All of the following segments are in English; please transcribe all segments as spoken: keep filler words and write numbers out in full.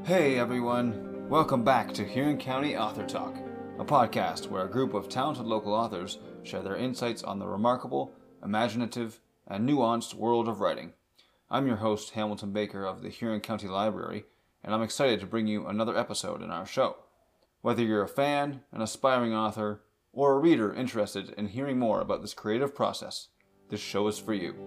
Hey everyone, welcome back to Huron County Author Talk, a podcast where a group of talented local authors share their insights on the remarkable, imaginative, and nuanced world of writing. I'm your host, Hamilton Baker of the Huron County Library, and I'm excited to bring you another episode in our show. Whether you're a fan, an aspiring author, or a reader interested in hearing more about this creative process, this show is for you.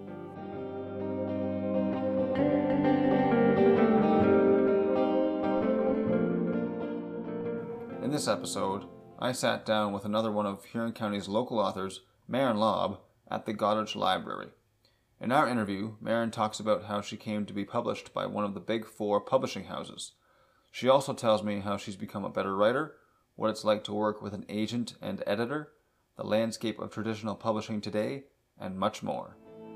In this episode, I sat down with another one of Huron County's local authors, Maren Lobb, at the Goderich Library. In our interview, Maren talks about how she came to be published by one of the big four publishing houses. She also tells me how she's become a better writer, what it's like to work with an agent and editor, the landscape of traditional publishing today, and much more.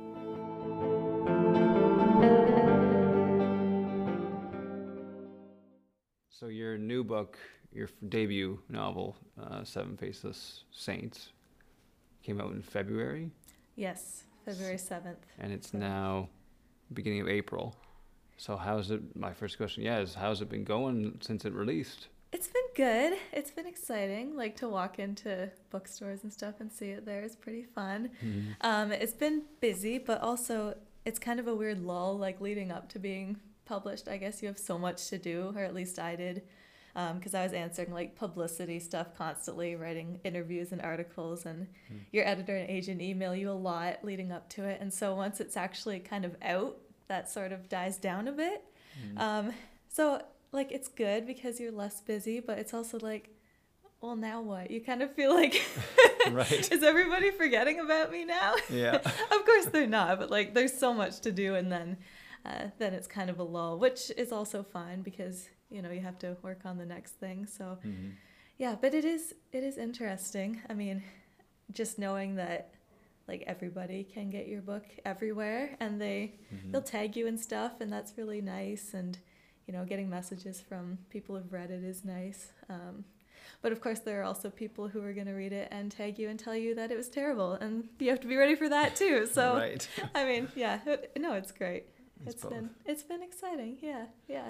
So your new book, your debut novel, uh, Seven Faceless Saints, came out in February? Yes, February seventh. And it's now beginning of April. So how's it, my first question, yeah, is how's it been going since it released? It's been good. It's been exciting, like to walk into bookstores and stuff and see it there is pretty fun. Mm-hmm. Um, it's been busy, but also it's kind of a weird lull, like leading up to being published. I guess you have so much to do, or at least I did. Because um, I was answering like publicity stuff constantly, writing interviews and articles, and mm. your editor and agent email you a lot leading up to it. And so once it's actually kind of out, that sort of dies down a bit. Mm. Um, so like it's good because you're less busy, but it's also like, well, now what? You kind of feel like, right. Is everybody forgetting about me now? Yeah. Of course they're not, but like there's so much to do, and then uh, then it's kind of a lull, which is also fine because you know, you have to work on the next thing. So mm-hmm. yeah, but it is, it is interesting. I mean, just knowing that like everybody can get your book everywhere and they, mm-hmm. they'll tag you and stuff, and that's really nice. And, you know, getting messages from people who've read it is nice. Um, but of course there are also people who are going to read it and tag you and tell you that it was terrible, and you have to be ready for that too. So, right. I mean, yeah, it, no, it's great. It's, it's both. been, it's been exciting. Yeah. Yeah.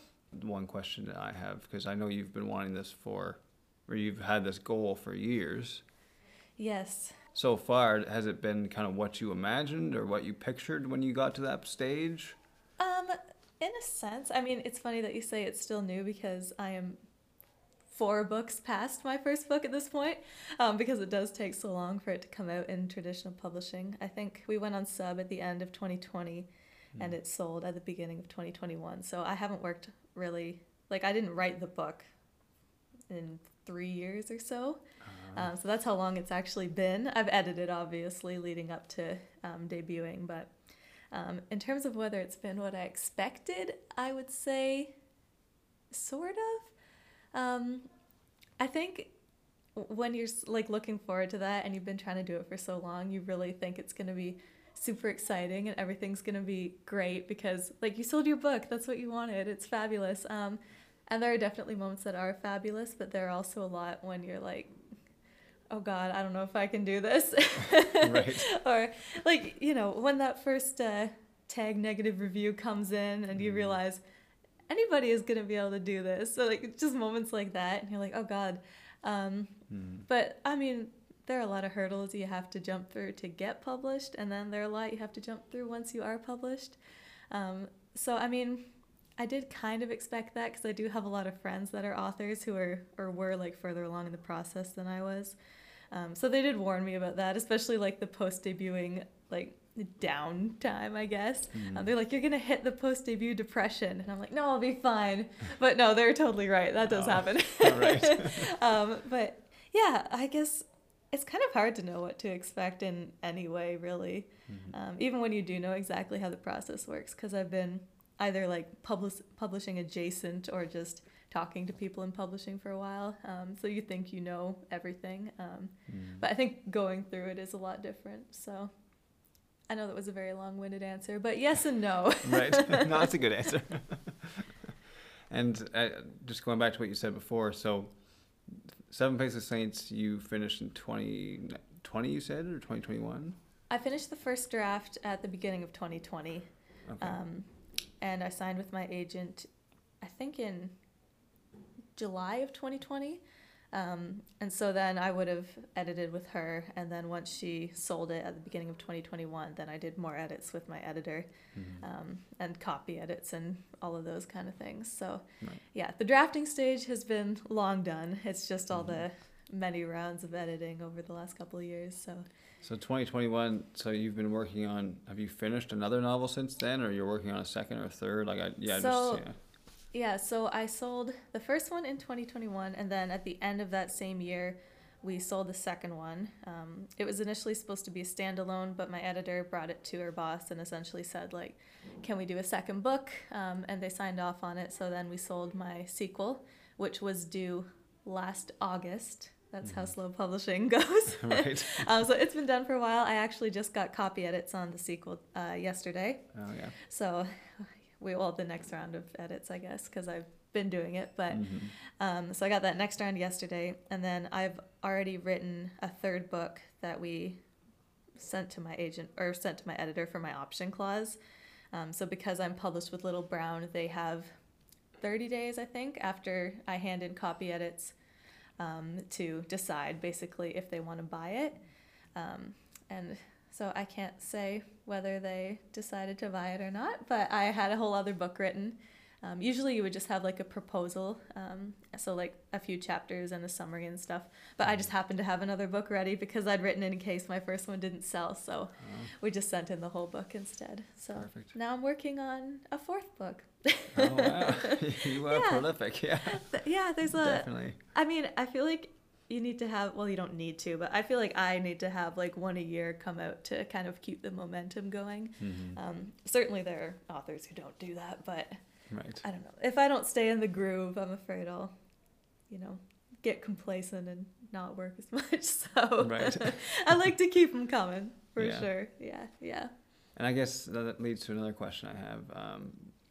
One question that I have, because I know you've been wanting this for, or you've had this goal for years. Yes. So far, has it been kind of what you imagined or what you pictured when you got to that stage? Um, in a sense. I mean, it's funny that you say it's still new because I am four books past my first book at this point, um, because it does take so long for it to come out in traditional publishing. I think we went on sub at the end of twenty twenty, mm. and it sold at the beginning of twenty twenty-one. So I haven't worked really, like I didn't write the book in three years or so. Uh-huh. Um, so that's how long it's actually been. I've edited obviously leading up to um, debuting, but um, in terms of whether it's been what I expected, I would say sort of. Um, I think when you're like looking forward to that and you've been trying to do it for so long, you really think it's going to be super exciting and everything's gonna be great because like you sold your book, that's what you wanted, it's fabulous. Um and there are definitely moments that are fabulous, but there are also a lot when you're like, oh god, I don't know if I can do this. Right. Or like, you know, when that first uh tag negative review comes in and you realize anybody is gonna be able to do this, so like just moments like that and you're like, oh god. um mm. But I mean, there are a lot of hurdles you have to jump through to get published, and then there are a lot you have to jump through once you are published. Um, so, I mean, I did kind of expect that because I do have a lot of friends that are authors who are or were like further along in the process than I was. Um, so they did warn me about that, especially like the post-debuting like downtime, I guess. Mm. Um, they're like, you're going to hit the post-debut depression. And I'm like, no, I'll be fine. But no, they're totally right. That does oh. happen. Right. um, but yeah, I guess it's kind of hard to know what to expect in any way, really. Mm-hmm. Um, even when you do know exactly how the process works, because I've been either like publish, publishing adjacent or just talking to people in publishing for a while. Um, so you think you know everything. Um, mm. But I think going through it is a lot different. So I know that was a very long-winded answer, but yes and no. Right. No, that's a good answer. And uh, just going back to what you said before, so Seven Faceless Saints, you finished in twenty twenty, you said, or twenty twenty-one? I finished the first draft at the beginning of twenty twenty. Okay. Um, and I signed with my agent, I think in July of twenty twenty. Um, and so then I would have edited with her, and then once she sold it at the beginning of twenty twenty-one, then I did more edits with my editor, mm-hmm. um, and copy edits and all of those kind of things. So right. yeah, the drafting stage has been long done. It's just all mm-hmm. the many rounds of editing over the last couple of years. So so twenty twenty-one, so you've been working on, have you finished another novel since then, or you're working on a second or a third? Like I, yeah, so, just, yeah. Yeah, so I sold the first one in twenty twenty-one, and then at the end of that same year, we sold the second one. Um, it was initially supposed to be a standalone, but my editor brought it to her boss and essentially said, like, can we do a second book? Um, and they signed off on it, so then we sold my sequel, which was due last August. That's mm-hmm. how slow publishing goes. Right. um, so it's been done for a while. I actually just got copy edits on the sequel uh, yesterday. Oh, yeah. So... we well the next round of edits, I guess, because I've been doing it, but mm-hmm. um, so I got that next round yesterday, and then I've already written a third book that we sent to my agent or sent to my editor for my option clause. Um, so because I'm published with Little Brown, they have thirty days, I think, after I hand in copy edits um, to decide basically if they want to buy it, um, and so I can't say whether they decided to buy it or not, but I had a whole other book written. Um, usually you would just have like a proposal, um, so like a few chapters and a summary and stuff, but I just happened to have another book ready because I'd written it in case my first one didn't sell, so oh. we just sent in the whole book instead. So Perfect. Now I'm working on a fourth book. Oh wow, you are yeah. prolific, yeah. Yeah, there's a... Definitely. I mean, I feel like you need to have, well, you don't need to, but I feel like I need to have like one a year come out to kind of keep the momentum going. Mm-hmm. Um, certainly there are authors who don't do that, but right. I don't know. If I don't stay in the groove, I'm afraid I'll, you know, get complacent and not work as much. So right. I like to keep them coming for yeah. sure. Yeah, yeah. And I guess that leads to another question I have. Um,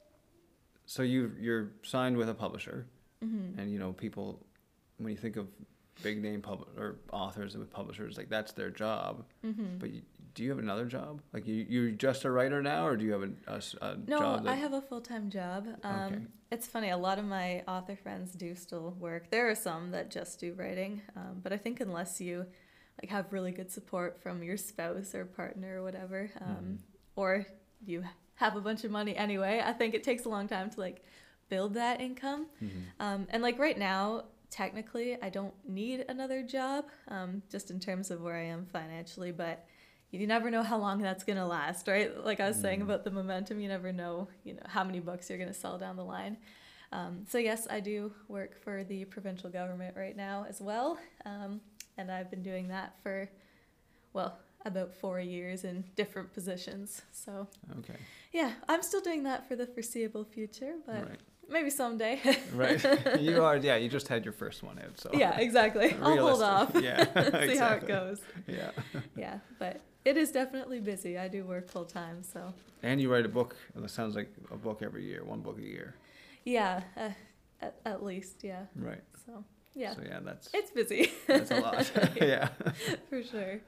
so you you're signed with a publisher, mm-hmm. and you know people, when you think of big name pub or authors with publishers, like that's their job. Mm-hmm. But you, do you have another job? Like you you're just a writer now, or do you have a, a, a no, job? No, I have a full-time job. Um, okay. It's funny, a lot of my author friends do still work. There are some that just do writing, um, but I think unless you like have really good support from your spouse or partner or whatever, um, mm-hmm. or you have a bunch of money anyway, I think it takes a long time to like build that income. Mm-hmm. Um, and like right now, technically, I don't need another job, um, just in terms of where I am financially, but you never know how long that's going to last, right? Like I was mm. saying about the momentum, you never know, you know, how many books you're going to sell down the line. Um, so yes, I do work for the provincial government right now as well, um, and I've been doing that for, well, about four years in different positions. So okay. yeah, I'm still doing that for the foreseeable future, but... Right. Maybe someday. Right. You are, yeah, you just had your first one out, so. Yeah, exactly. I'll hold off. Yeah. See exactly. how it goes. Yeah. Yeah, but it is definitely busy. I do work full time, so. And you write a book, it sounds like a book every year, one book a year. Yeah, uh, at, at least, yeah. Right. So, yeah. So, yeah, that's. It's busy. That's a lot. Yeah. For sure.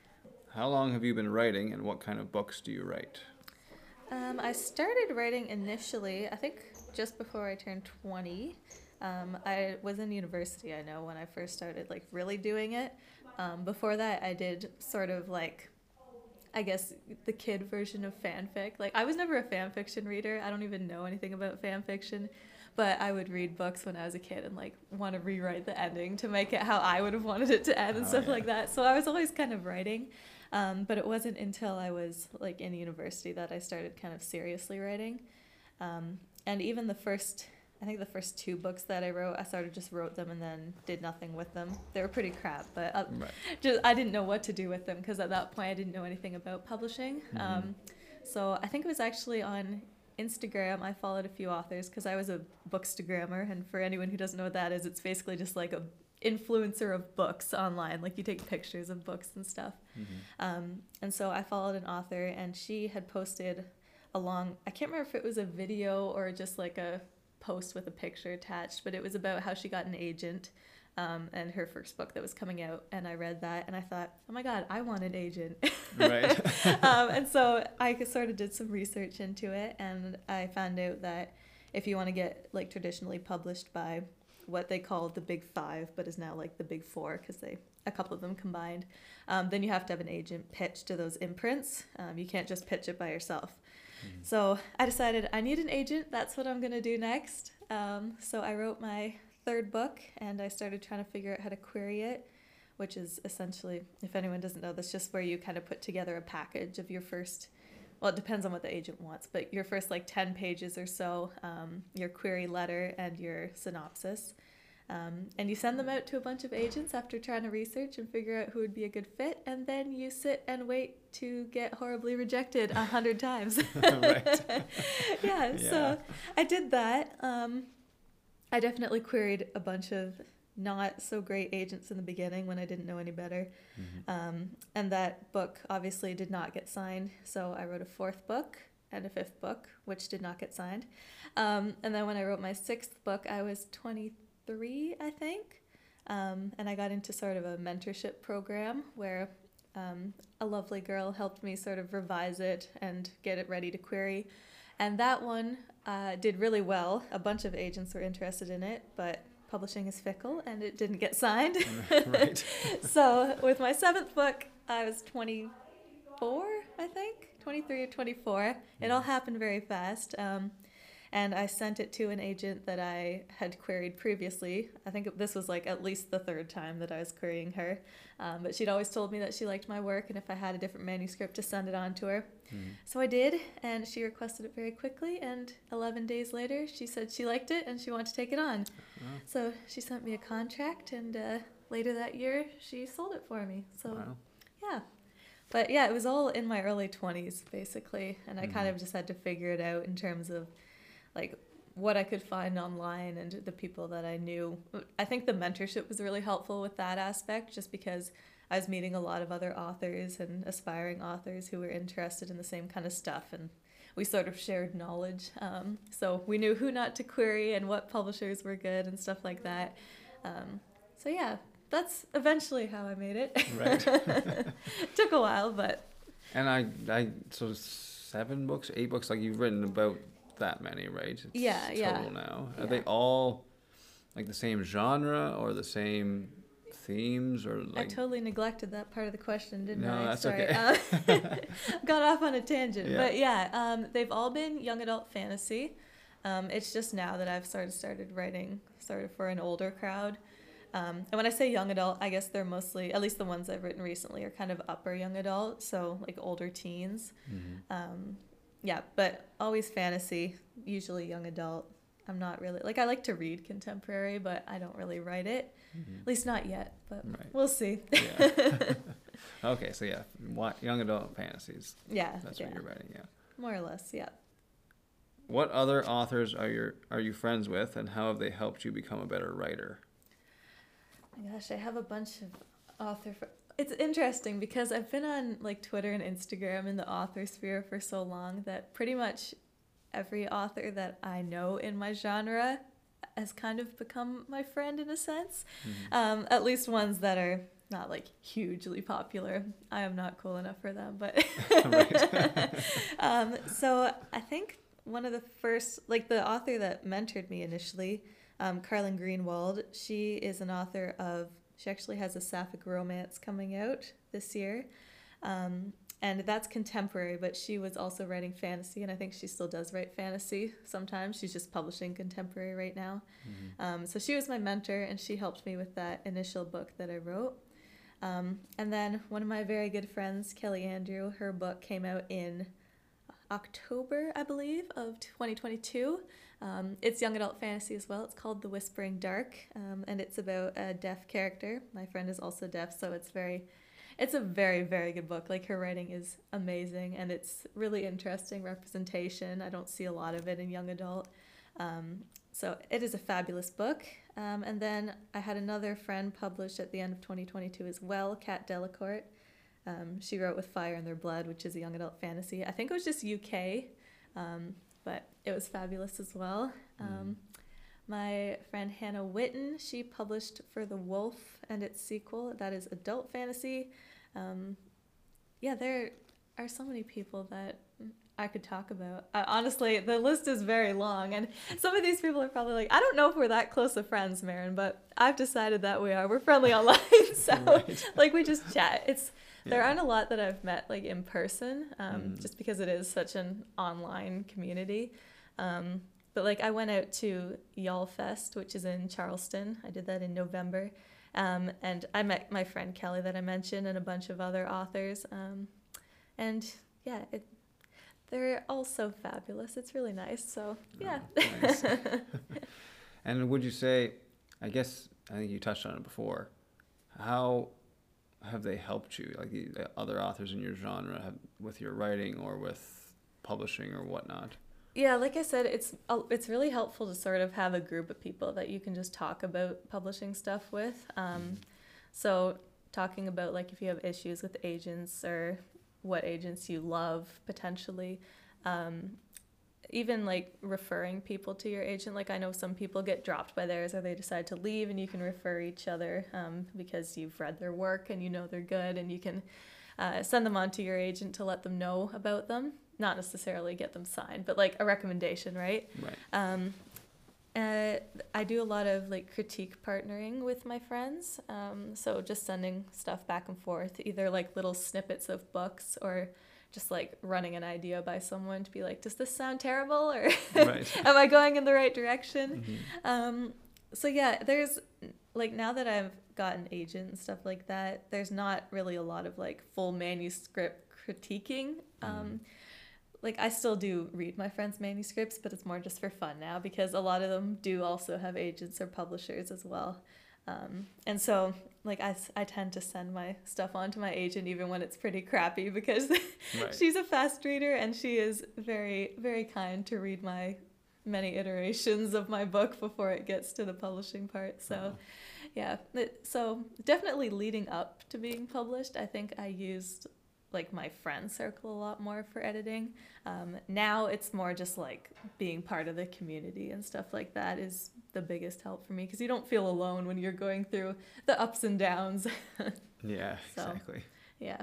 How long have you been writing, and what kind of books do you write? Um, I started writing initially, I think just before I turned twenty. Um, I was in university, I know, when I first started like really doing it. Um, before that, I did sort of like, I guess, the kid version of fanfic. Like, I was never a fan fiction reader. I don't even know anything about fan fiction. But I would read books when I was a kid and like want to rewrite the ending to make it how I would have wanted it to end and oh, stuff yeah. like that. So I was always kind of writing. Um, but it wasn't until I was like in university that I started kind of seriously writing. Um, and even the first, I think the first two books that I wrote, I sort of just wrote them and then did nothing with them. They were pretty crap, but I, right. just, I didn't know what to do with them because at that point I didn't know anything about publishing. Mm-hmm. Um, so I think it was actually on Instagram. I followed a few authors because I was a bookstagrammer, and for anyone who doesn't know what that is, it's basically just like a influencer of books online. Like you take pictures of books and stuff. Mm-hmm. Um, and so I followed an author, and she had posted a long, I can't remember if it was a video or just like a post with a picture attached, but it was about how she got an agent um, and her first book that was coming out. And I read that and I thought, oh my God, I want an agent. Right. um, and so I sort of did some research into it, and I found out that if you want to get like traditionally published by what they call the Big Five, but is now like the Big Four because they a couple of them combined, um, then you have to have an agent pitch to those imprints. Um, you can't just pitch it by yourself. Mm-hmm. So I decided I need an agent. That's what I'm going to do next. Um, so I wrote my third book, and I started trying to figure out how to query it, which is essentially, if anyone doesn't know, that's just where you kind of put together a package of your first, well, it depends on what the agent wants, but your first like ten pages or so, um, your query letter and your synopsis. Um, and you send them out to a bunch of agents after trying to research and figure out who would be a good fit, and then you sit and wait to get horribly rejected a hundred times. Right. yeah, Yeah. So I did that. Um, I definitely queried a bunch of not so great agents in the beginning when I didn't know any better. Mm-hmm. Um, and that book obviously did not get signed. So I wrote a fourth book and a fifth book, which did not get signed. Um, and then when I wrote my sixth book, I was twenty-three, I think. Um, and I got into sort of a mentorship program where um, a lovely girl helped me sort of revise it and get it ready to query. And that one uh, did really well. A bunch of agents were interested in it, but publishing is fickle and it didn't get signed. Right. So with my seventh book, I was twenty-four, I think, twenty-three or twenty-four. It all happened very fast. Um, and I sent it to an agent that I had queried previously. I think this was like at least the third time that I was querying her. Um, but she'd always told me that she liked my work and if I had a different manuscript to send it on to her. Mm. So I did, and she requested it very quickly, and eleven days later she said she liked it and she wanted to take it on. Uh-huh. So she sent me a contract, and uh, later that year she sold it for me. So wow. Yeah. But yeah, it was all in my early twenties basically, and I mm. kind of just had to figure it out in terms of like what I could find online and the people that I knew. I think the mentorship was really helpful with that aspect, just because I was meeting a lot of other authors and aspiring authors who were interested in the same kind of stuff, and we sort of shared knowledge. Um, so we knew who not to query and what publishers were good and stuff like that. Um, so yeah, that's eventually how I made it. Right. Took a while, but. And I, I sort of seven books, eight books, like you've written about that many, right? It's yeah, total yeah. now. Are yeah. they all like the same genre or the same themes, or like? I totally neglected that part of the question, didn't no, I? No, that's Sorry. okay. uh, got off on a tangent, yeah. but yeah, um, they've all been young adult fantasy. Um, it's just now that I've sort of started writing sort of for an older crowd. Um, and when I say young adult, I guess they're mostly, at least the ones I've written recently, are kind of upper young adult, so like older teens. Mm-hmm. Um, yeah, but always fantasy, usually young adult. I'm not really, like I like to read contemporary, but I don't really write it, mm-hmm. at least not yet, but right. We'll see. Yeah. Okay, so yeah, young adult fantasies. Yeah. That's yeah. what you're writing, yeah. More or less, yeah. What other authors are your are you friends with, and how have they helped you become a better writer? Oh my gosh, I have a bunch of author fr- It's interesting because I've been on like Twitter and Instagram in the author sphere for so long that pretty much every author that I know in my genre has kind of become my friend in a sense. Mm-hmm. Um, at least ones that are not like hugely popular. I am not cool enough for them, but um, so I think one of the first, like the author that mentored me initially, um, Carlin Greenwald, she is an author of, she actually has a sapphic romance coming out this year. Um, and that's contemporary, but she was also writing fantasy, and I think she still does write fantasy sometimes. She's just publishing contemporary right now. Mm-hmm. Um, so she was my mentor, and she helped me with that initial book that I wrote. Um, and then one of my very good friends, Kelly Andrew, her book came out in October, I believe, of twenty twenty-two. Um, it's young adult fantasy as well. It's called The Whispering Dark, um, and it's about a deaf character. My friend is also deaf, so it's very, it's a very, very good book. Like, her writing is amazing, and it's really interesting representation. I don't see a lot of it in young adult. Um, so it is a fabulous book. Um, and then I had another friend published at the end of twenty twenty-two as well, Kat Delacourt. Um, she wrote With Fire in Their Blood, which is a young adult fantasy. I think it was just U K, um, but it was fabulous as well. Um, mm. My friend Hannah Witten, she published For the Wolf and its sequel. That is adult fantasy. Um, yeah, there are so many people that I could talk about. Uh, honestly, the list is very long, and some of these people are probably like, I don't know if we're that close of friends, Marin, but I've decided that we are. We're friendly online, so right. like we just chat. It's there yeah. aren't a lot that I've met like in person, um, mm. just because it is such an online community. Um, but like I went out to YALLFest, which is in Charleston. I did that in November, um, and I met my friend Kelly that I mentioned, and a bunch of other authors, um, and yeah, it. They're all so fabulous. It's really nice. So, yeah. Oh, nice. And would you say, I guess, I think you touched on it before, how have they helped you, like the other authors in your genre, have, with your writing or with publishing or whatnot? Yeah, like I said, it's it's really helpful to sort of have a group of people that you can just talk about publishing stuff with. Um, mm-hmm. So talking about, like, if you have issues with agents or what agents you love potentially, um, even like referring people to your agent. Like I know some people get dropped by theirs or they decide to leave, and you can refer each other um, because you've read their work and you know they're good, and you can uh, send them on to your agent to let them know about them. Not necessarily get them signed, but like a recommendation, right? Right. Um, Uh, I do a lot of like critique partnering with my friends, um, so just sending stuff back and forth, either like little snippets of books or just like running an idea by someone to be like, does this sound terrible, or right. am I going in the right direction? Mm-hmm. Um, so yeah, there's like, now that I've got an agent and stuff like that, there's not really a lot of like full manuscript critiquing. Um, mm. Like, I still do read my friends' manuscripts, but it's more just for fun now because a lot of them do also have agents or publishers as well. Um, and so, like, I, I tend to send my stuff on to my agent even when it's pretty crappy because right. she's a fast reader and she is very, very kind to read my many iterations of my book before it gets to the publishing part. So, wow. yeah. It, so, definitely leading up to being published, I think I used like my friend circle a lot more for editing. Um, now it's more just like being part of the community and stuff like that is the biggest help for me because you don't feel alone when you're going through the ups and downs. Yeah, so, exactly. Yeah.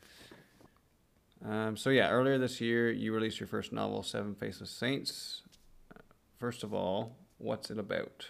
Um, so yeah, earlier this year you released your first novel, Seven Faceless Saints. First of all, what's it about?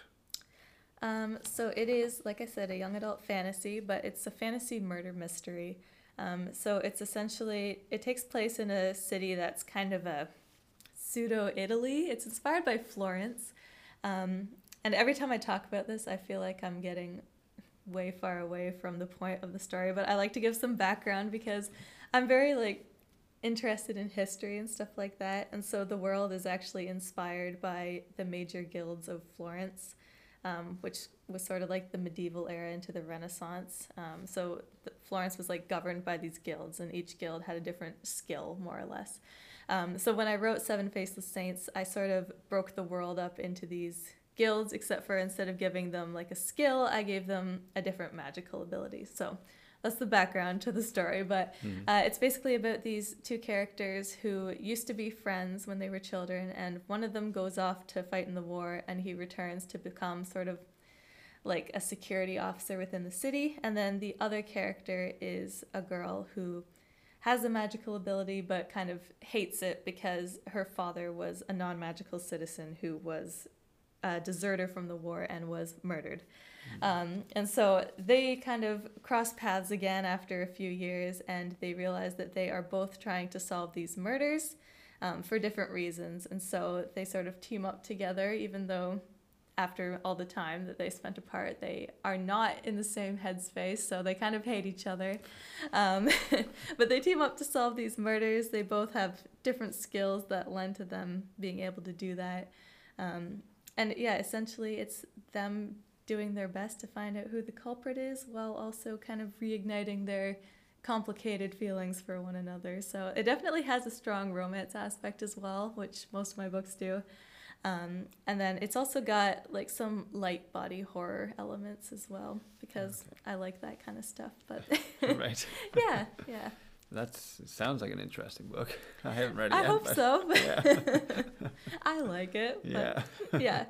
Um, so it is, like I said, a young adult fantasy, but it's a fantasy murder mystery. Um, so it's essentially, it takes place in a city that's kind of a pseudo-Italy. It's inspired by Florence. Um, and every time I talk about this, I feel like I'm getting way far away from the point of the story. But I like to give some background because I'm very, like, interested in history and stuff like that. And so the world is actually inspired by the major guilds of Florence. Um, which was sort of like the medieval era into the Renaissance. Um, so the, Florence was like governed by these guilds, and each guild had a different skill, more or less. Um, so when I wrote Seven Faceless Saints, I sort of broke the world up into these guilds, except for instead of giving them like a skill, I gave them a different magical ability. So that's the background to the story, but mm. uh, it's basically about these two characters who used to be friends when they were children, and one of them goes off to fight in the war, and he returns to become sort of like a security officer within the city, and then the other character is a girl who has a magical ability but kind of hates it because her father was a non-magical citizen who was a deserter from the war and was murdered. Um, and so they kind of cross paths again after a few years, and they realize that they are both trying to solve these murders um, for different reasons. And so they sort of team up together, even though after all the time that they spent apart, they are not in the same headspace, so they kind of hate each other. Um, but they team up to solve these murders. They both have different skills that lend to them being able to do that. Um, and yeah, essentially it's them doing their best to find out who the culprit is while also kind of reigniting their complicated feelings for one another. So it definitely has a strong romance aspect as well, which most of my books do. Um, and then it's also got like some light body horror elements as well because okay. I like that kind of stuff. But right. yeah, yeah. That's sounds like an interesting book. I haven't read it I yet. I hope but, so. Yeah. I like it. Yeah. Yeah.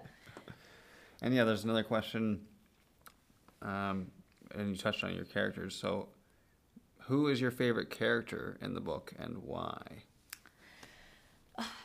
And yeah, there's another question, um, and you touched on your characters. So, who is your favorite character in the book, and why?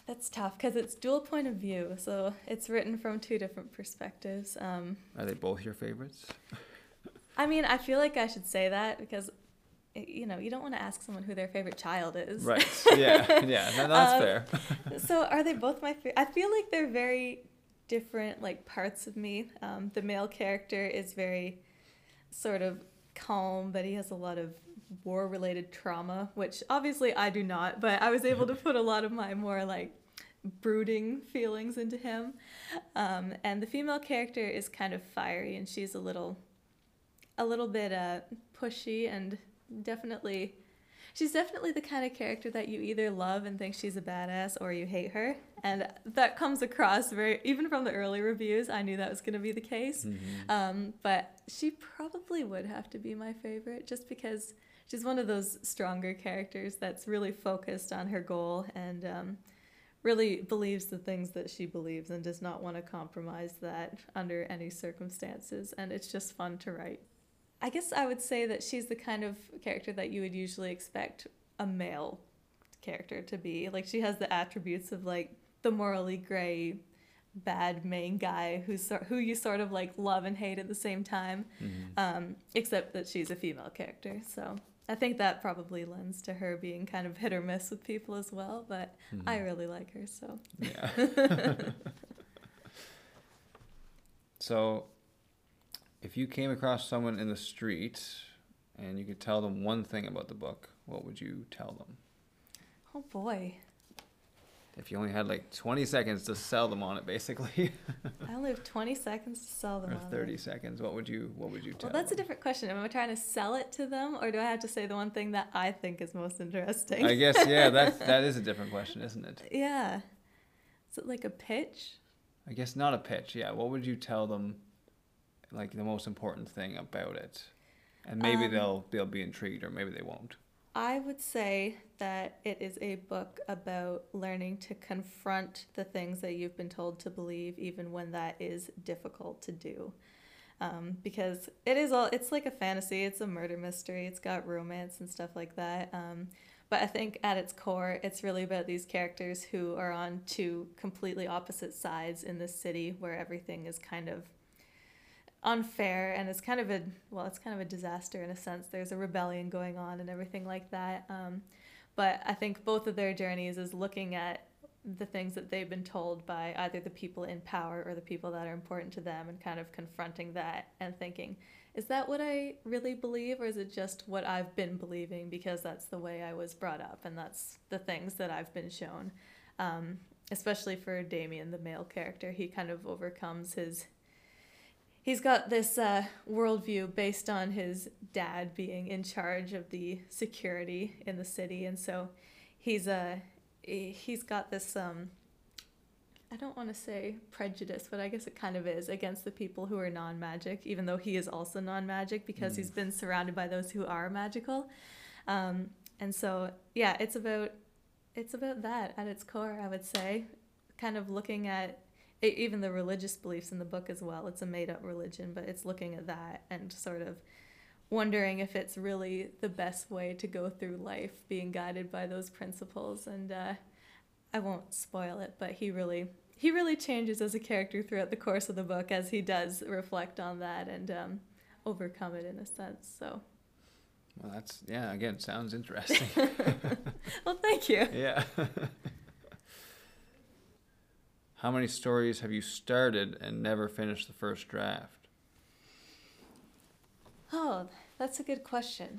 That's tough because it's dual point of view, so it's written from two different perspectives. Um, Are they both your favorites? I mean, I feel like I should say that because, you know, you don't want to ask someone who their favorite child is. Right. Yeah. Yeah. No, that's um, fair. So are they both my favorite? I feel like they're very different, like, parts of me. Um, the male character is very sort of calm, but he has a lot of war-related trauma, which obviously I do not, but I was able to put a lot of my more, like, brooding feelings into him. Um, and the female character is kind of fiery, and she's a little, a little bit uh, pushy, and definitely, she's definitely the kind of character that you either love and think she's a badass, or you hate her. And that comes across very, even from the early reviews, I knew that was going to be the case. Mm-hmm. Um, but she probably would have to be my favorite, just because she's one of those stronger characters that's really focused on her goal and um, really believes the things that she believes and does not want to compromise that under any circumstances. And it's just fun to write. I guess I would say that she's the kind of character that you would usually expect a male character to be. Like, she has the attributes of, like, the morally gray, bad main guy who's who you sort of, like, love and hate at the same time, Mm-hmm. um, except that she's a female character. So I think that probably lends to her being kind of hit or miss with people as well, but Mm-hmm. I really like her, so. Yeah. So, if you came across someone in the street and you could tell them one thing about the book, what would you tell them? Oh boy. If you only had like twenty seconds to sell them on it, basically, I only have twenty seconds to sell them or on thirty it. seconds, what would you what would you tell Well, that's a them? different question. Am I trying to sell it to them, or do I have to say the one thing that I think is most interesting? I guess, yeah, that that is a different question, isn't it? Yeah. Is it like a pitch? I guess not a pitch, yeah. What would you tell them, like, the most important thing about it? And maybe Um, they'll they'll be intrigued, or maybe they won't. I would say that it is a book about learning to confront the things that you've been told to believe, even when that is difficult to do. Um, because it is all, it's like a fantasy, it's a murder mystery, it's got romance and stuff like that. Um, but I think at its core, it's really about these characters who are on two completely opposite sides in this city where everything is kind of unfair, and it's kind of a well it's kind of a disaster in a sense. There's a rebellion going on and everything like that, um, but I think both of their journeys is looking at the things that they've been told by either the people in power or the people that are important to them, and kind of confronting that and thinking, is that what I really believe, or is it just what I've been believing because that's the way I was brought up and that's the things that I've been shown. Um, especially for Damien, the male character, he kind of overcomes his He's got this uh, worldview based on his dad being in charge of the security in the city, and so he's uh, he's got this um, I don't want to say prejudice, but I guess it kind of is, against the people who are non-magic, even though he is also non-magic because Mm. he's been surrounded by those who are magical, um, and so yeah, it's about it's about that at its core, I would say, kind of looking at even the religious beliefs in the book as well. It's a made-up religion, but it's looking at that and sort of wondering if it's really the best way to go through life, being guided by those principles. And uh, I won't spoil it, but he really he really changes as a character throughout the course of the book as he does reflect on that and um, overcome it in a sense. So, Well, that's, yeah, again, sounds interesting. well, thank you. Yeah. How many stories have you started and never finished the first draft? Oh, that's a good question.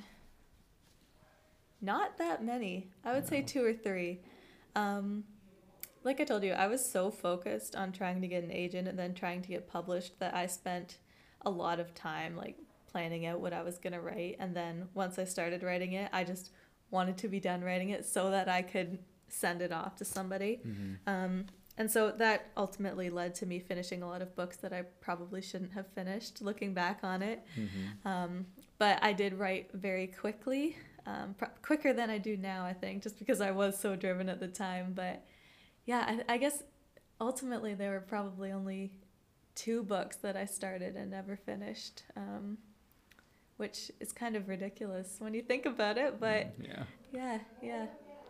Not that many. I would say No. two or three. Um, like I told you, I was so focused on trying to get an agent and then trying to get published that I spent a lot of time like planning out what I was going to write. And then once I started writing it, I just wanted to be done writing it so that I could send it off to somebody. Mm-hmm. Um, and so that ultimately led to me finishing a lot of books that I probably shouldn't have finished, looking back on it. Mm-hmm. Um, but I did write very quickly, um, pr- quicker than I do now, I think, just because I was so driven at the time. But yeah, I, I guess ultimately there were probably only two books that I started and never finished, um, which is kind of ridiculous when you think about it. But Yeah. yeah, yeah.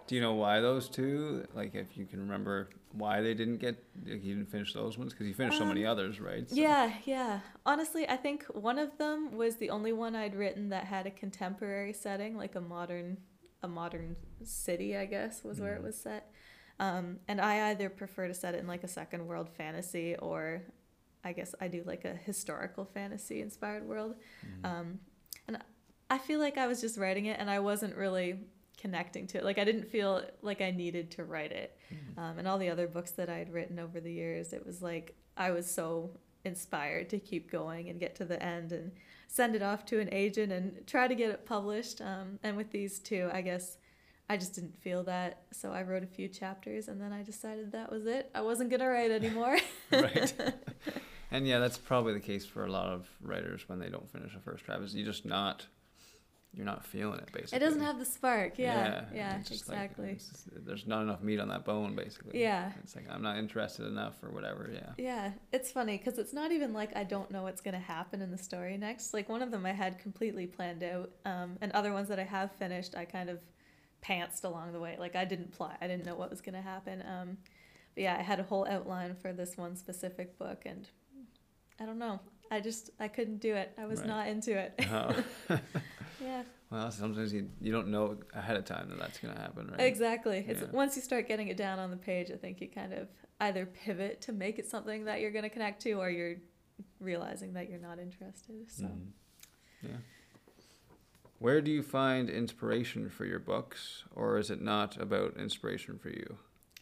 Do you know why those two? Like, if you can remember why they didn't get, like, you didn't finish those ones? Because you finished Um, so many others, right? So. Yeah, yeah. Honestly, I think one of them was the only one I'd written that had a contemporary setting, like a modern, a modern city, I guess, was where it Mhm. was set. Um, and I either prefer to set it in like a second world fantasy, or I guess I do like a historical fantasy inspired world. Mhm. Um, and I feel like I was just writing it and I wasn't really connecting to it. Like I didn't feel like I needed to write it. Mhm. Um, and all the other books that I had written over the years, it was like I was so inspired to keep going and get to the end and send it off to an agent and try to get it published. Um, and with these two, I guess I just didn't feel that. So I wrote a few chapters and then I decided that was it. I wasn't going to write anymore. Right. And yeah, that's probably the case for a lot of writers when they don't finish a first draft. Is you just not, you're not feeling it, basically. It doesn't have the spark. Yeah, yeah, it's just exactly. Like, it's just- there's not enough meat on that bone, basically. Yeah. It's like, I'm not interested enough or whatever, yeah. Yeah, it's funny because it's not even like I don't know what's going to happen in the story next. Like one of them I had completely planned out, um, and other ones that I have finished, I kind of pantsed along the way. Like I didn't plot, I didn't know what was going to happen. Um, but yeah, I had a whole outline for this one specific book, and I don't know. I just I couldn't do it. I was Right. not into it. Oh. Yeah. Well, sometimes you you don't know ahead of time that that's gonna happen, right? Exactly. It's Yeah. once you start getting it down on the page, I think you kind of either pivot to make it something that you're going to connect to, or you're realizing that you're not interested. So. Mhm. Yeah. Where do you find inspiration for your books, or is it not about inspiration for you?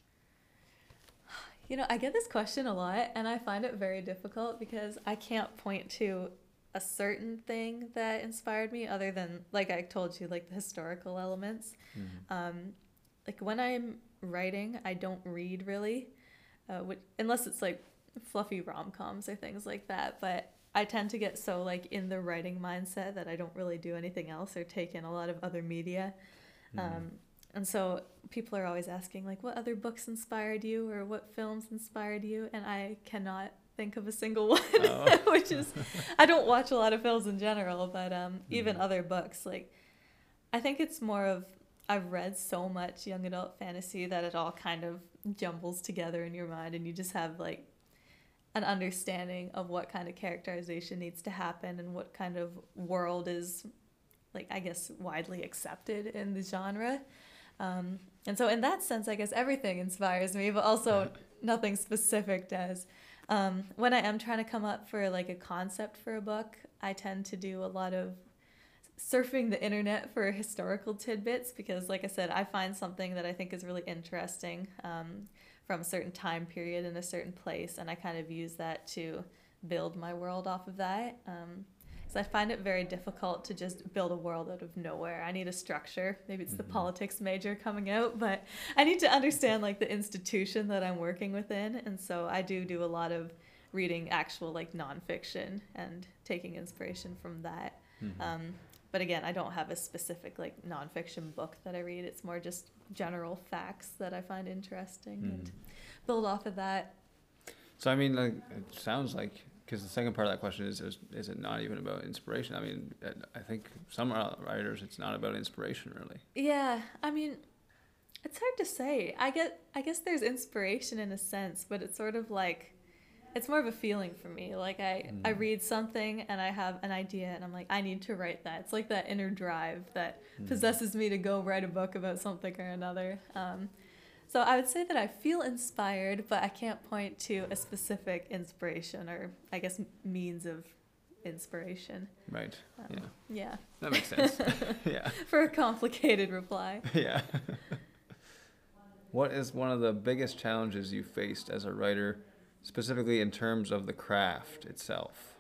You know, I get this question a lot, and I find it very difficult because I can't point to a certain thing that inspired me other than, like I told you, like the historical elements. Mhm. Um, like when I'm writing, I don't read really, uh, which, unless it's like fluffy rom-coms or things like that. But I tend to get so like in the writing mindset that I don't really do anything else or take in a lot of other media. Mhm. Um, and so people are always asking like, what other books inspired you or what films inspired you? And I cannot think of a single one, Oh. which is, I don't watch a lot of films in general, but um, even Mhm. other books, like, I think it's more of, I've read so much young adult fantasy that it all kind of jumbles together in your mind, and you just have like an understanding of what kind of characterization needs to happen and what kind of world is, like, I guess, widely accepted in the genre. Um, and so in that sense, I guess everything inspires me, but also nothing specific does. Um, when I am trying to come up for like a concept for a book, I tend to do a lot of surfing the internet for historical tidbits because, like I said, I find something that I think is really interesting um, from a certain time period in a certain place, and I kind of use that to build my world off of that. Um, so I find it very difficult to just build a world out of nowhere. I need a structure. Maybe it's the Mhm. politics major coming out, but I need to understand like the institution that I'm working within, and so I do do a lot of reading actual like nonfiction and taking inspiration from that. Mhm. Um, but again, I don't have a specific like nonfiction book that I read. It's more just general facts that I find interesting and Mhm. build off of that. So I mean, like, it sounds like, because the second part of that question is, is, is it not even about inspiration? I mean, I think some writers, it's not about inspiration, really. Yeah, I mean, it's hard to say. I get, I guess there's inspiration in a sense, but it's sort of like, it's more of a feeling for me. Like I, I Mm. read something and I have an idea and I'm like, I need to write that. It's like that inner drive that Mhm. possesses me to go write a book about something or another. Um, so I would say that I feel inspired, but I can't point to a specific inspiration or I guess means of inspiration. Right. Um, Yeah. Yeah. That makes sense. Yeah. For a complicated reply. Yeah. What is one of the biggest challenges you faced as a writer, specifically in terms of the craft itself?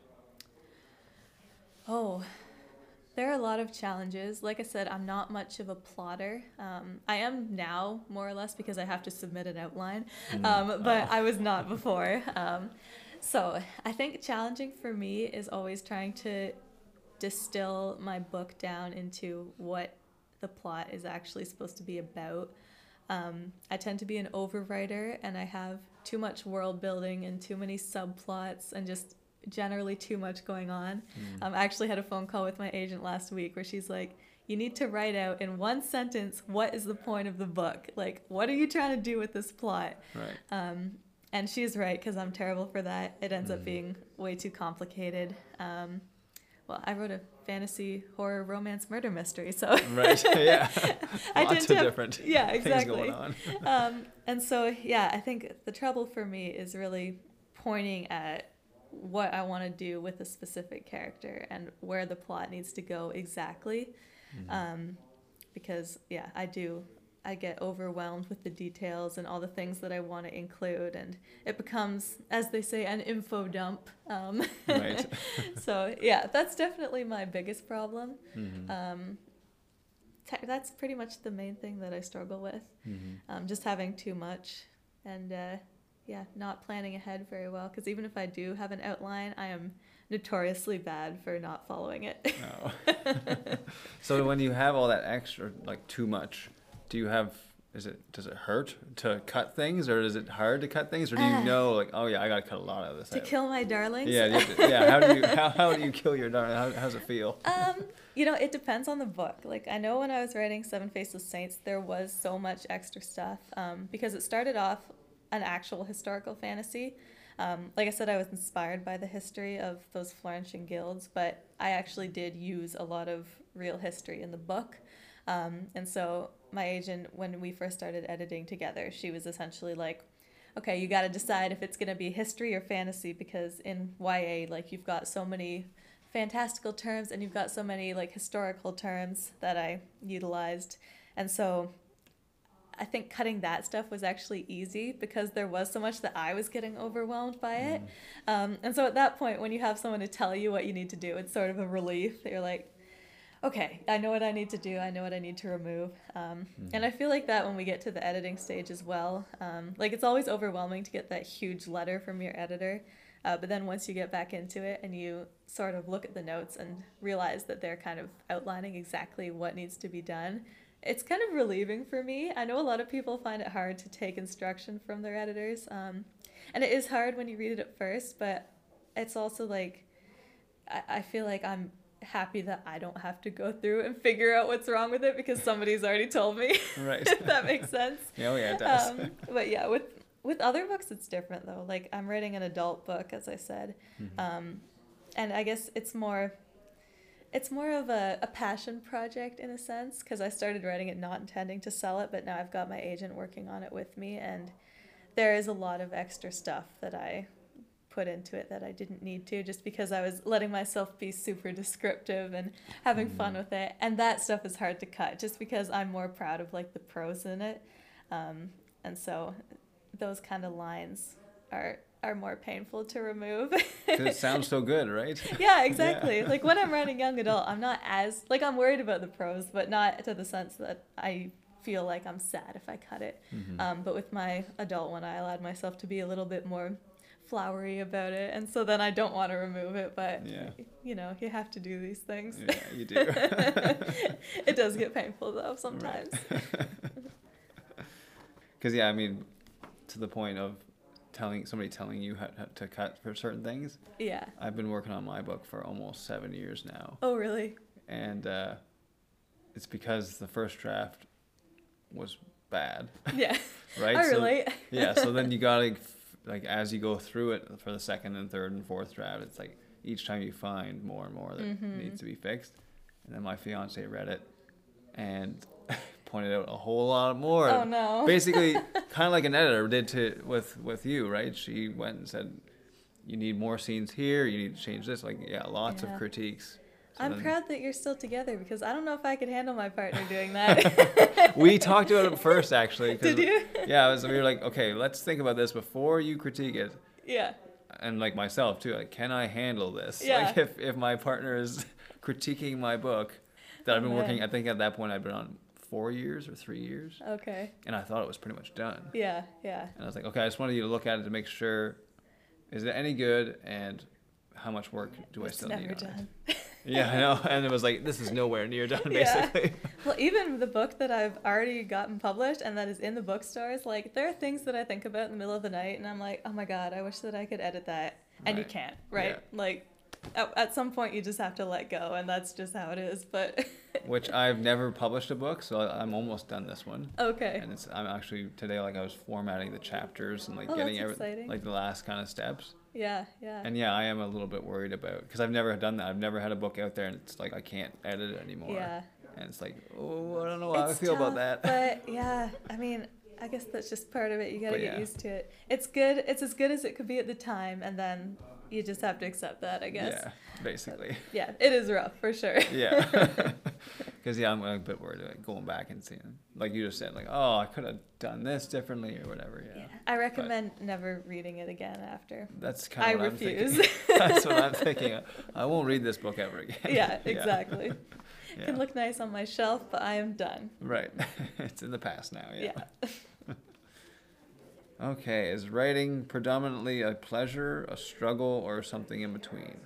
Oh, there are a lot of challenges. Like I said, I'm not much of a plotter. Um, I am now, more or less, because I have to submit an outline, Mm. um, but Oh. I was not before. Um, so I think challenging for me is always trying to distill my book down into what the plot is actually supposed to be about. Um, I tend to be an overwriter, and I have too much world building and too many subplots and just generally too much going on. Mm. Um, I actually had a phone call with my agent last week where she's like, you need to write out in one sentence, what is the point of the book? Like, what are you trying to do with this plot? Right. Um, and she's right, because I'm terrible for that. It ends Mm-hmm. up being way too complicated. Um, well, I wrote a fantasy horror romance murder mystery, so Right. Yeah. I Lots didn't of have- different yeah, things exactly. going on. um, and so, yeah, I think the trouble for me is really pointing at what I want to do with a specific character and where the plot needs to go exactly. Mm-hmm. Um, because, yeah, I do. I get overwhelmed with the details and all the things that I want to include, and it becomes, as they say, an info dump. Um, Right. so, yeah, that's definitely my biggest problem. Mm-hmm. Um, te- that's pretty much the main thing that I struggle with. Mm-hmm. Um, just having too much and, uh, yeah, not planning ahead very well. Because even if I do have an outline, I am notoriously bad for not following it. Oh. So when you have all that extra, like too much, do you have, is it, does it hurt to cut things, or is it hard to cut things, or do you Uh, know, like, oh yeah, I gotta cut a lot of this To out? kill my darlings? Yeah, you have to- yeah. How do you how, how do you kill your darling? How, how's it feel? Um, you know, it depends on the book. Like, I know when I was writing Seven Faceless Saints, there was so much extra stuff um, because it started off an actual historical fantasy. Um, like I said, I was inspired by the history of those Florentine guilds, but I actually did use a lot of real history in the book. Um, and so my agent, when we first started editing together, she was essentially like, okay, you got to decide if it's going to be history or fantasy, because in Y A, like, you've got so many fantastical terms and you've got so many like historical terms that I utilized. And so I think cutting that stuff was actually easy because there was so much that I was getting overwhelmed by it. Mm. Um, and so at that point, when you have someone to tell you what you need to do, it's sort of a relief. You're like, okay, I know what I need to do. I know what I need to remove. Um, Mm. And I feel like that when we get to the editing stage as well. Um, like, it's always overwhelming to get that huge letter from your editor. Uh, but then once you get back into it and you sort of look at the notes and realize that they're kind of outlining exactly what needs to be done, it's kind of relieving for me. I know a lot of people find it hard to take instruction from their editors. Um, and it is hard when you read it at first, but it's also like, I, I feel like I'm happy that I don't have to go through and figure out what's wrong with it because somebody's already told me. Right. If that makes sense. Yeah, oh yeah, it does. Um, but yeah, with with other books, it's different though. Like, I'm writing an adult book, as I said, Mhm. um, and I guess it's more, it's more of a, a passion project in a sense, because I started writing it not intending to sell it, but now I've got my agent working on it with me, and there is a lot of extra stuff that I put into it that I didn't need to, just because I was letting myself be super descriptive and having fun Mm. with it, and that stuff is hard to cut just because I'm more proud of like the prose in it, um, and so those kind of lines are are more painful to remove. 'Cause it sounds so good, right? Yeah, exactly. Like, when I'm writing young adult, I'm not as, like, I'm worried about the prose, but not to the sense that I feel like I'm sad if I cut it. Mhm. Um, but with my adult one, I allowed myself to be a little bit more flowery about it, and so then I don't want to remove it, but Yeah. you know, you have to do these things. Yeah, you do. It does get painful though sometimes. Because yeah, I mean, to the point of telling somebody telling you how, how to cut for certain things. Yeah. I've been working on my book for almost seven years now, Oh, really? and uh, it's because the first draft was bad, Yeah. right? I So- relate. yeah, so then you gotta, like, as you go through it for the second and third and fourth draft, it's like each time you find more and more that Mhm. needs to be fixed. And then my fiance read it and pointed out a whole lot more. Oh no. Basically, kind of like an editor did to with with you, right? She went and said, you need more scenes here, you need to change this. Like, yeah, lots Yeah. of critiques. So I'm then- proud that you're still together, because I don't know if I could handle my partner doing that. We talked about it first, actually. 'cause Did you? Yeah, it was, we were like, okay, let's think about this before you critique it. Yeah. And like myself too, like, can I handle this? Yeah. Like, if, if my partner is critiquing my book that I've been Oh, working, man. I think at that point I'd been on four years or three years, Okay. and I thought it was pretty much done. Yeah. Yeah. And I was like, okay, I just wanted you to look at it to make sure, is it any good, and how much work do I It's still never need on done. it? Yeah, I know. And it was like, this is nowhere near done, Yeah. basically. Well, even the book that I've already gotten published and that is in the bookstores, like, there are things that I think about in the middle of the night, and I'm like, oh my god, I wish that I could edit that. And you Right. can't, right? Yeah. Like, at, at some point you just have to let go, and that's just how it is. But Which I've never published a book, so I'm almost done this one. Okay. And it's I'm actually today like I was formatting the chapters and like Oh, getting that's every, exciting. like the last kind of steps. Yeah, yeah. And yeah, I am a little bit worried about because I've never done that. I've never had a book out there, and it's like I can't edit it anymore. Yeah. And it's like, oh, I don't know how It's I feel tough, about that. But yeah, I mean, I guess that's just part of it. You gotta But get yeah. used to it. It's good. It's as good as it could be at the time, and then you just have to accept that, I guess. Yeah, basically. Yeah, it is rough for sure. Yeah. Because yeah, I'm a bit worried like going back and seeing, like you just said, like, oh, I could have done this differently or whatever. Yeah. Yeah. I recommend never reading it again after. That's kind I of what refuse. I'm thinking. That's what I'm thinking. I won't read this book ever again. Yeah, exactly. Yeah. It can look nice on my shelf, but I am done. Right. It's in the past now. Yeah. Yeah. Okay. Is writing predominantly a pleasure, a struggle, or something in between?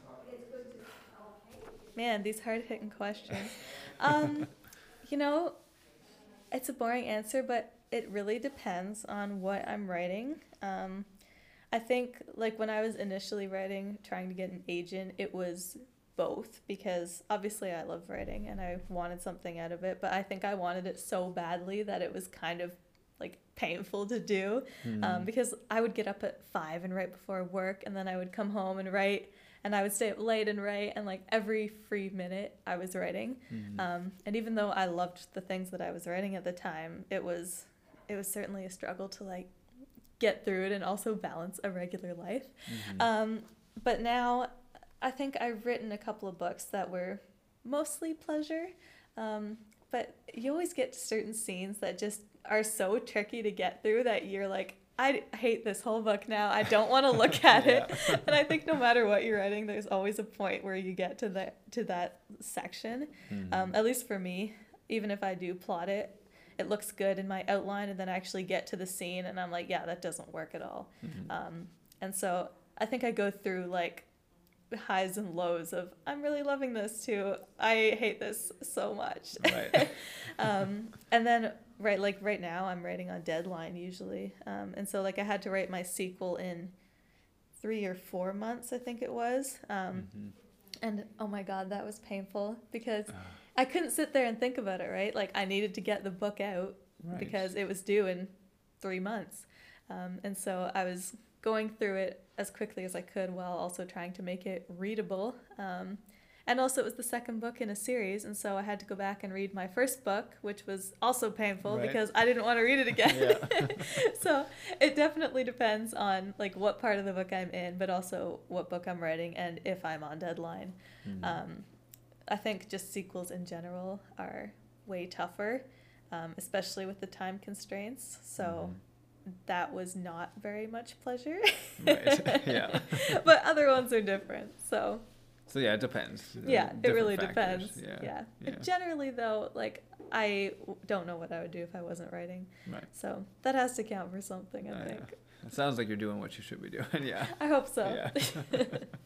Man, these hard-hitting questions. Um, you know, it's a boring answer, but it really depends on what I'm writing. Um, I think, like, when I was initially writing, trying to get an agent, it was both, because obviously I love writing and I wanted something out of it, but I think I wanted it so badly that it was kind of, like, painful to do, Hmm. um, because I would get up at five and write before work, and then I would come home and write, and I would stay up late and write, and like every free minute I was writing. Mhm. Um, and even though I loved the things that I was writing at the time, it was it was certainly a struggle to like get through it and also balance a regular life. Mhm. Um, but now I think I've written a couple of books that were mostly pleasure. Um, but you always get to certain scenes that just are so tricky to get through that you're like, I hate this whole book now. I don't want to look at it. Yeah. And I think no matter what you're writing, there's always a point where you get to the to that section. Mhm. Um, at least for me, even if I do plot it, it looks good in my outline, and then I actually get to the scene, and I'm like, yeah, that doesn't work at all. Mhm. Um, and so I think I go through like highs and lows of I'm really loving this too. I hate this so much. Right. um, and then right like right now I'm writing on deadline usually, um, and so like I had to write my sequel in three or four months I think it was, um, Mhm. and oh my god, that was painful because Ah, I couldn't sit there and think about it, right? Like I needed to get the book out right. because it was due in three months, um, and so I was going through it as quickly as I could while also trying to make it readable. Um, and also it was the second book in a series, and so I had to go back and read my first book, which was also painful Right. because I didn't want to read it again. Yeah. So it definitely depends on like what part of the book I'm in, but also what book I'm writing and if I'm on deadline. Mhm. Um, I think just sequels in general are way tougher, um, especially with the time constraints. So that was not very much pleasure. Right. Yeah. But other ones are different. So So yeah, it depends. yeah, it Different really factors. depends. Yeah. Yeah. Yeah. But generally though, like I w- don't know what I would do if I wasn't writing. Right. So that has to count for something, I Oh, yeah. think. It sounds like you're doing what you should be doing. Yeah. I hope so. Yeah.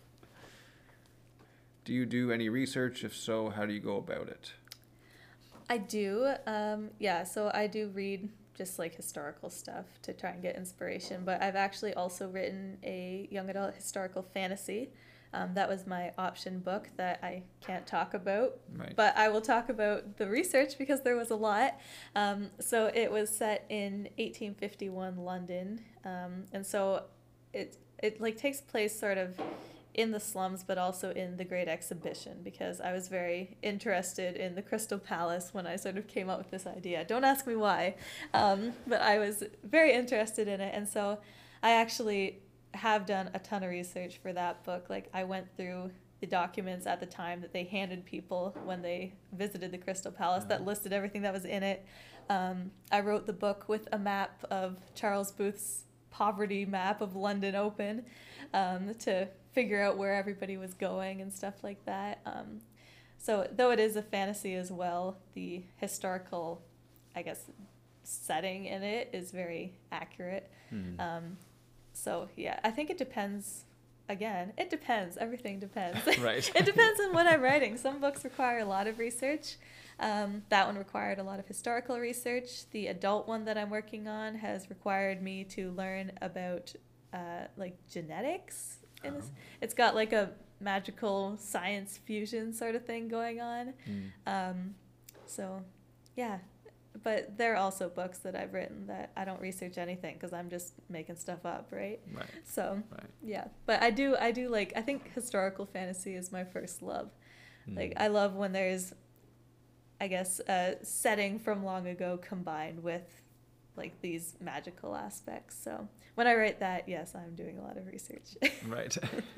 Do you do any research? If so, how do you go about it? I do. Um, yeah, so I do read just like historical stuff to try and get inspiration, but I've actually also written a young adult historical fantasy. Um, that was my option book that I can't talk about, Right. but I will talk about the research because there was a lot. Um, so it was set in eighteen fifty-one London, um, and so it it like takes place sort of in the slums, but also in the Great Exhibition, because I was very interested in the Crystal Palace when I sort of came up with this idea. Don't ask me why, um, but I was very interested in it, and so I actually have done a ton of research for that book. Like I went through the documents at the time that they handed people when they visited the Crystal Palace that listed everything that was in it. Um, I wrote the book with a map of Charles Booth's poverty map of London Open, um, to figure out where everybody was going and stuff like that. Um, so though it is a fantasy as well, the historical, I guess, setting in it is very accurate. Hmm. Um, so yeah, I think it depends. Again, it depends. Everything depends. Right. It depends on what I'm writing. Some books require a lot of research. Um, that one required a lot of historical research. The adult one that I'm working on has required me to learn about uh, like genetics. In this. Oh. It's got like a magical science fusion sort of thing going on. Mm. Um, so, yeah. But there are also books that I've written that I don't research anything because I'm just making stuff up, right? Right. So, Right. yeah. But I do, I do like, I think historical fantasy is my first love. Mm. Like, I love when there's, I guess, a setting from long ago combined with, like, these magical aspects. So, when I write that, yes, I'm doing a lot of research. Right.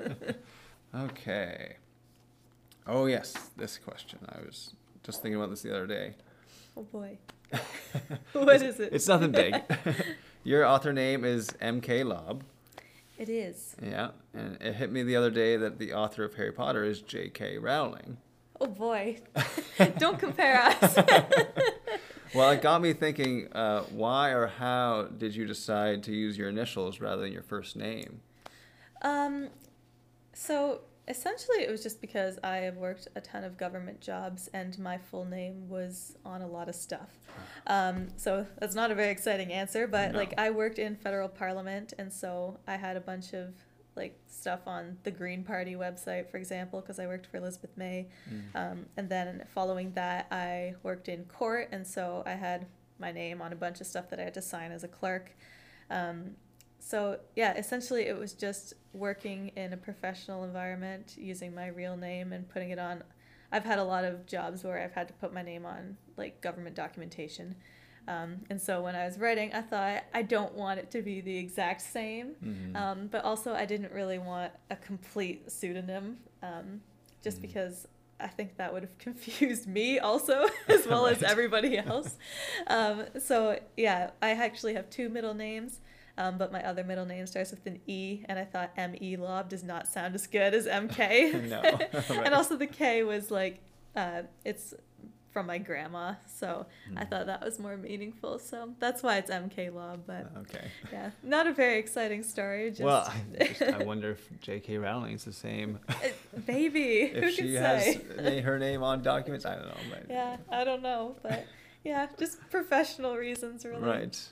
Okay. Oh, yes, this question. I was just thinking about this the other day. Oh, boy. What it's, is it? It's nothing big. Your author name is M K Lobb. It is. Yeah, and it hit me the other day that the author of Harry Potter is J K Rowling. Oh, boy. Don't compare us. Well, it got me thinking, uh, why or how did you decide to use your initials rather than your first name? Um, so essentially it was just because I have worked a ton of government jobs and my full name was on a lot of stuff. Um, so that's not a very exciting answer, but No. like I worked in federal parliament and so I had a bunch of like stuff on the Green Party website, for example, because I worked for Elizabeth May. Mm. Um, and then following that, I worked in court, and so I had my name on a bunch of stuff that I had to sign as a clerk. Um, so yeah, essentially it was just working in a professional environment, using my real name and putting it on. I've had a lot of jobs where I've had to put my name on like government documentation. Um, and so when I was writing, I thought I don't want it to be the exact same, Mhm. um, but also I didn't really want a complete pseudonym, um, just Mm. because I think that would have confused me also, as well as Right. everybody else. Um, so yeah, I actually have two middle names, um, but my other middle name starts with an E, and I thought M E Lobb does not sound as good as M K. No. Right. And also the K was like, uh, it's from my grandma, so I Mm. thought that was more meaningful. So that's why it's M K Lobb, but Okay. yeah, not a very exciting story. Just, Well, I, just, I wonder if J K Rowling's the same. Maybe. Who If can she say? has na- her name on documents, I don't know. But Yeah, I don't know, but yeah, just professional reasons, really. Right.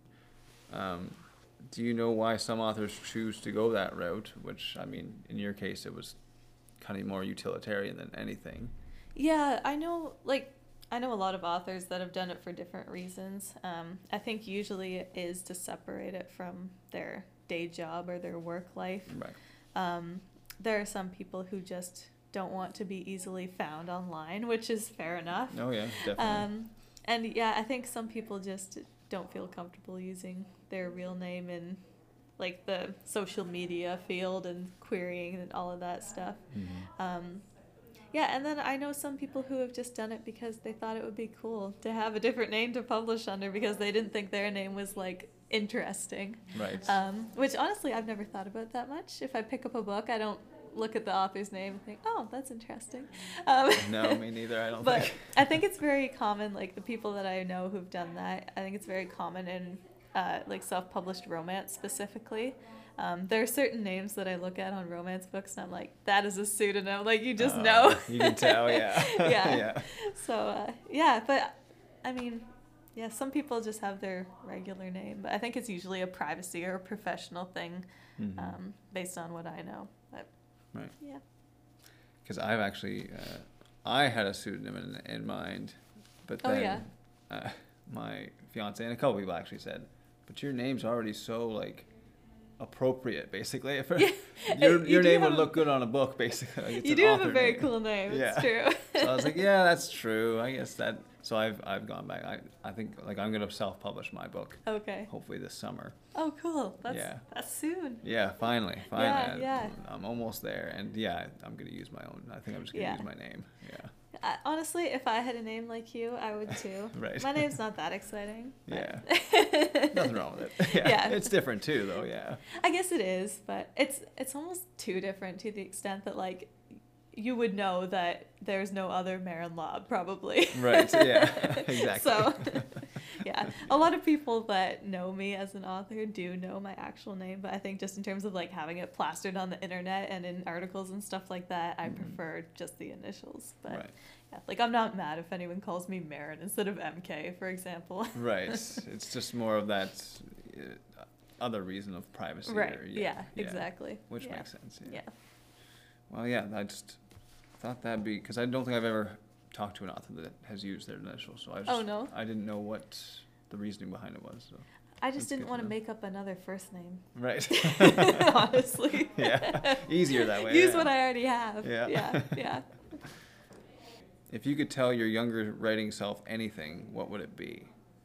Um, do you know why some authors choose to go that route? Which, I mean, in your case, it was kind of more utilitarian than anything. Yeah, I know, like, I know a lot of authors that have done it for different reasons. Um, I think usually it is to separate it from their day job or their work life. Right. Um, there are some people who just don't want to be easily found online, which is fair enough. Oh yeah, definitely. Um, and yeah, I think some people just don't feel comfortable using their real name in like the social media field and querying and all of that stuff. Mhm. Um, yeah, and then I know some people who have just done it because they thought it would be cool to have a different name to publish under because they didn't think their name was like interesting. Right. Um, which honestly, I've never thought about that much. If I pick up a book, I don't look at the author's name and think, oh, that's interesting. Um, No, me neither. I don't but think. I think it's very common, like the people that I know who've done that, I think it's very common in uh, like self-published romance specifically. Um, there are certain names that I look at on romance books and I'm like, that is a pseudonym. Like you just Uh, know. You can tell, yeah. Yeah. Yeah. So uh, yeah, but I mean, yeah, some people just have their regular name, but I think it's usually a privacy or a professional thing, Mhm. um, based on what I know. But Right. yeah. Because I've actually, uh, I had a pseudonym in, in mind, but Oh, then yeah. uh, my fiance and a couple people actually said, "But your name's already so like appropriate, basically. If Yeah. your You your do name have would a- look good on a book, basically. Like, it's You an do have a author very name. cool name. Yeah. It's true. So I was like, yeah, that's true. I guess that. So I've I've gone back. I I think like I'm gonna self-publish my book Okay. hopefully this summer. Oh, cool. That's Yeah. that's soon. Yeah, finally, finally. Yeah, I- yeah. I'm almost there, and yeah, I'm gonna use my own. I think I'm just gonna Yeah. use my name. Yeah. Uh, honestly, if I had a name like you, I would too. Right. My name's not that exciting. but- Yeah. Nothing wrong with it. Yeah. Yeah. It's different too, though. Yeah. I guess it is, but it's it's almost too different to the extent that like you would know that there's no other Marin Lobb probably. Right. Yeah. Exactly. So, yeah, a lot of people that know me as an author do know my actual name, but I think just in terms of like having it plastered on the internet and in articles and stuff like that, I Mhm. prefer just the initials. But Right. yeah, like I'm not mad if anyone calls me Marin instead of M K, for example. Right. It's just more of that uh, other reason of privacy. Right. Or, Yeah, exactly. Which Yeah. makes sense. Yeah. Yeah. Well, yeah, I just thought that'd be, because I don't think I've ever talked to an author that has used their initials, so I just, Oh, no? I didn't know what the reasoning behind it was. So. I just That's didn't good want to to know. make up another first name. Right. Honestly. Yeah, easier that way. Use yeah. what I already have. Yeah. Yeah, yeah. If you could tell your younger writing self anything, what would it be?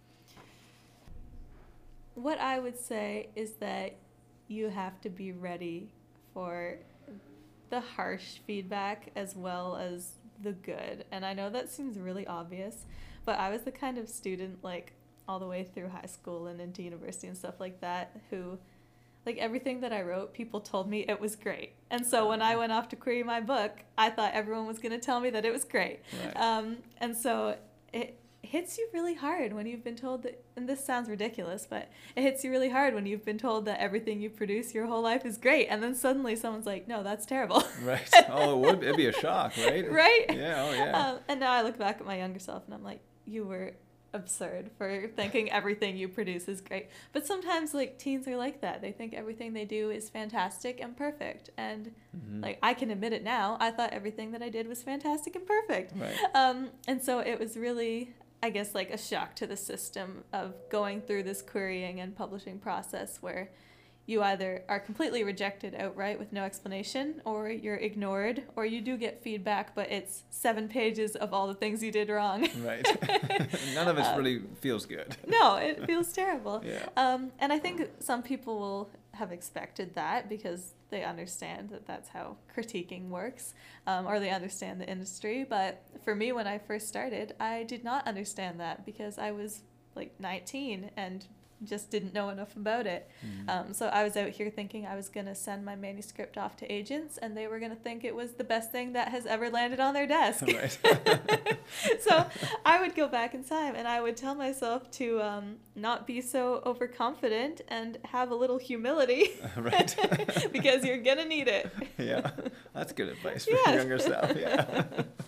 What I would say is that you have to be ready for the harsh feedback as well as the good. And I know that seems really obvious, but I was the kind of student, like, all the way through high school and into university and stuff like that, who, like, everything that I wrote, people told me it was great. And so when I went off to query my book, I thought everyone was going to tell me that it was great. Right. Um, and so it hits you really hard when you've been told that, and this sounds ridiculous, but it hits you really hard when you've been told that everything you produce your whole life is great, and then suddenly someone's like, no, that's terrible. Right. Oh, it would it'd be a shock, right? Right? Yeah, oh yeah. Um, and now I look back at my younger self and I'm like, you were absurd for thinking everything you produce is great. But sometimes, like, teens are like that. They think everything they do is fantastic and perfect. And, Mm-hmm. like, I can admit it now. I thought everything that I did was fantastic and perfect. Right. Um, and so it was really, I guess, like a shock to the system of going through this querying and publishing process where you either are completely rejected outright with no explanation, or you're ignored, or you do get feedback, but it's seven pages of all the things you did wrong. Right. None of it Um, really feels good. No, it feels terrible. Yeah. Um, and I think some people will have expected that because they understand that that's how critiquing works, um, or they understand the industry. But for me, when I first started, I did not understand that because I was like nineteen and just didn't know enough about it. Mm-hmm. Um, so I was out here thinking I was going to send my manuscript off to agents and they were going to think it was the best thing that has ever landed on their desk. Right. So I would go back in time and I would tell myself to um, not be so overconfident and have a little humility. Right. Because you're going to need it. Yeah. That's good advice for Yes. your younger self. Yeah.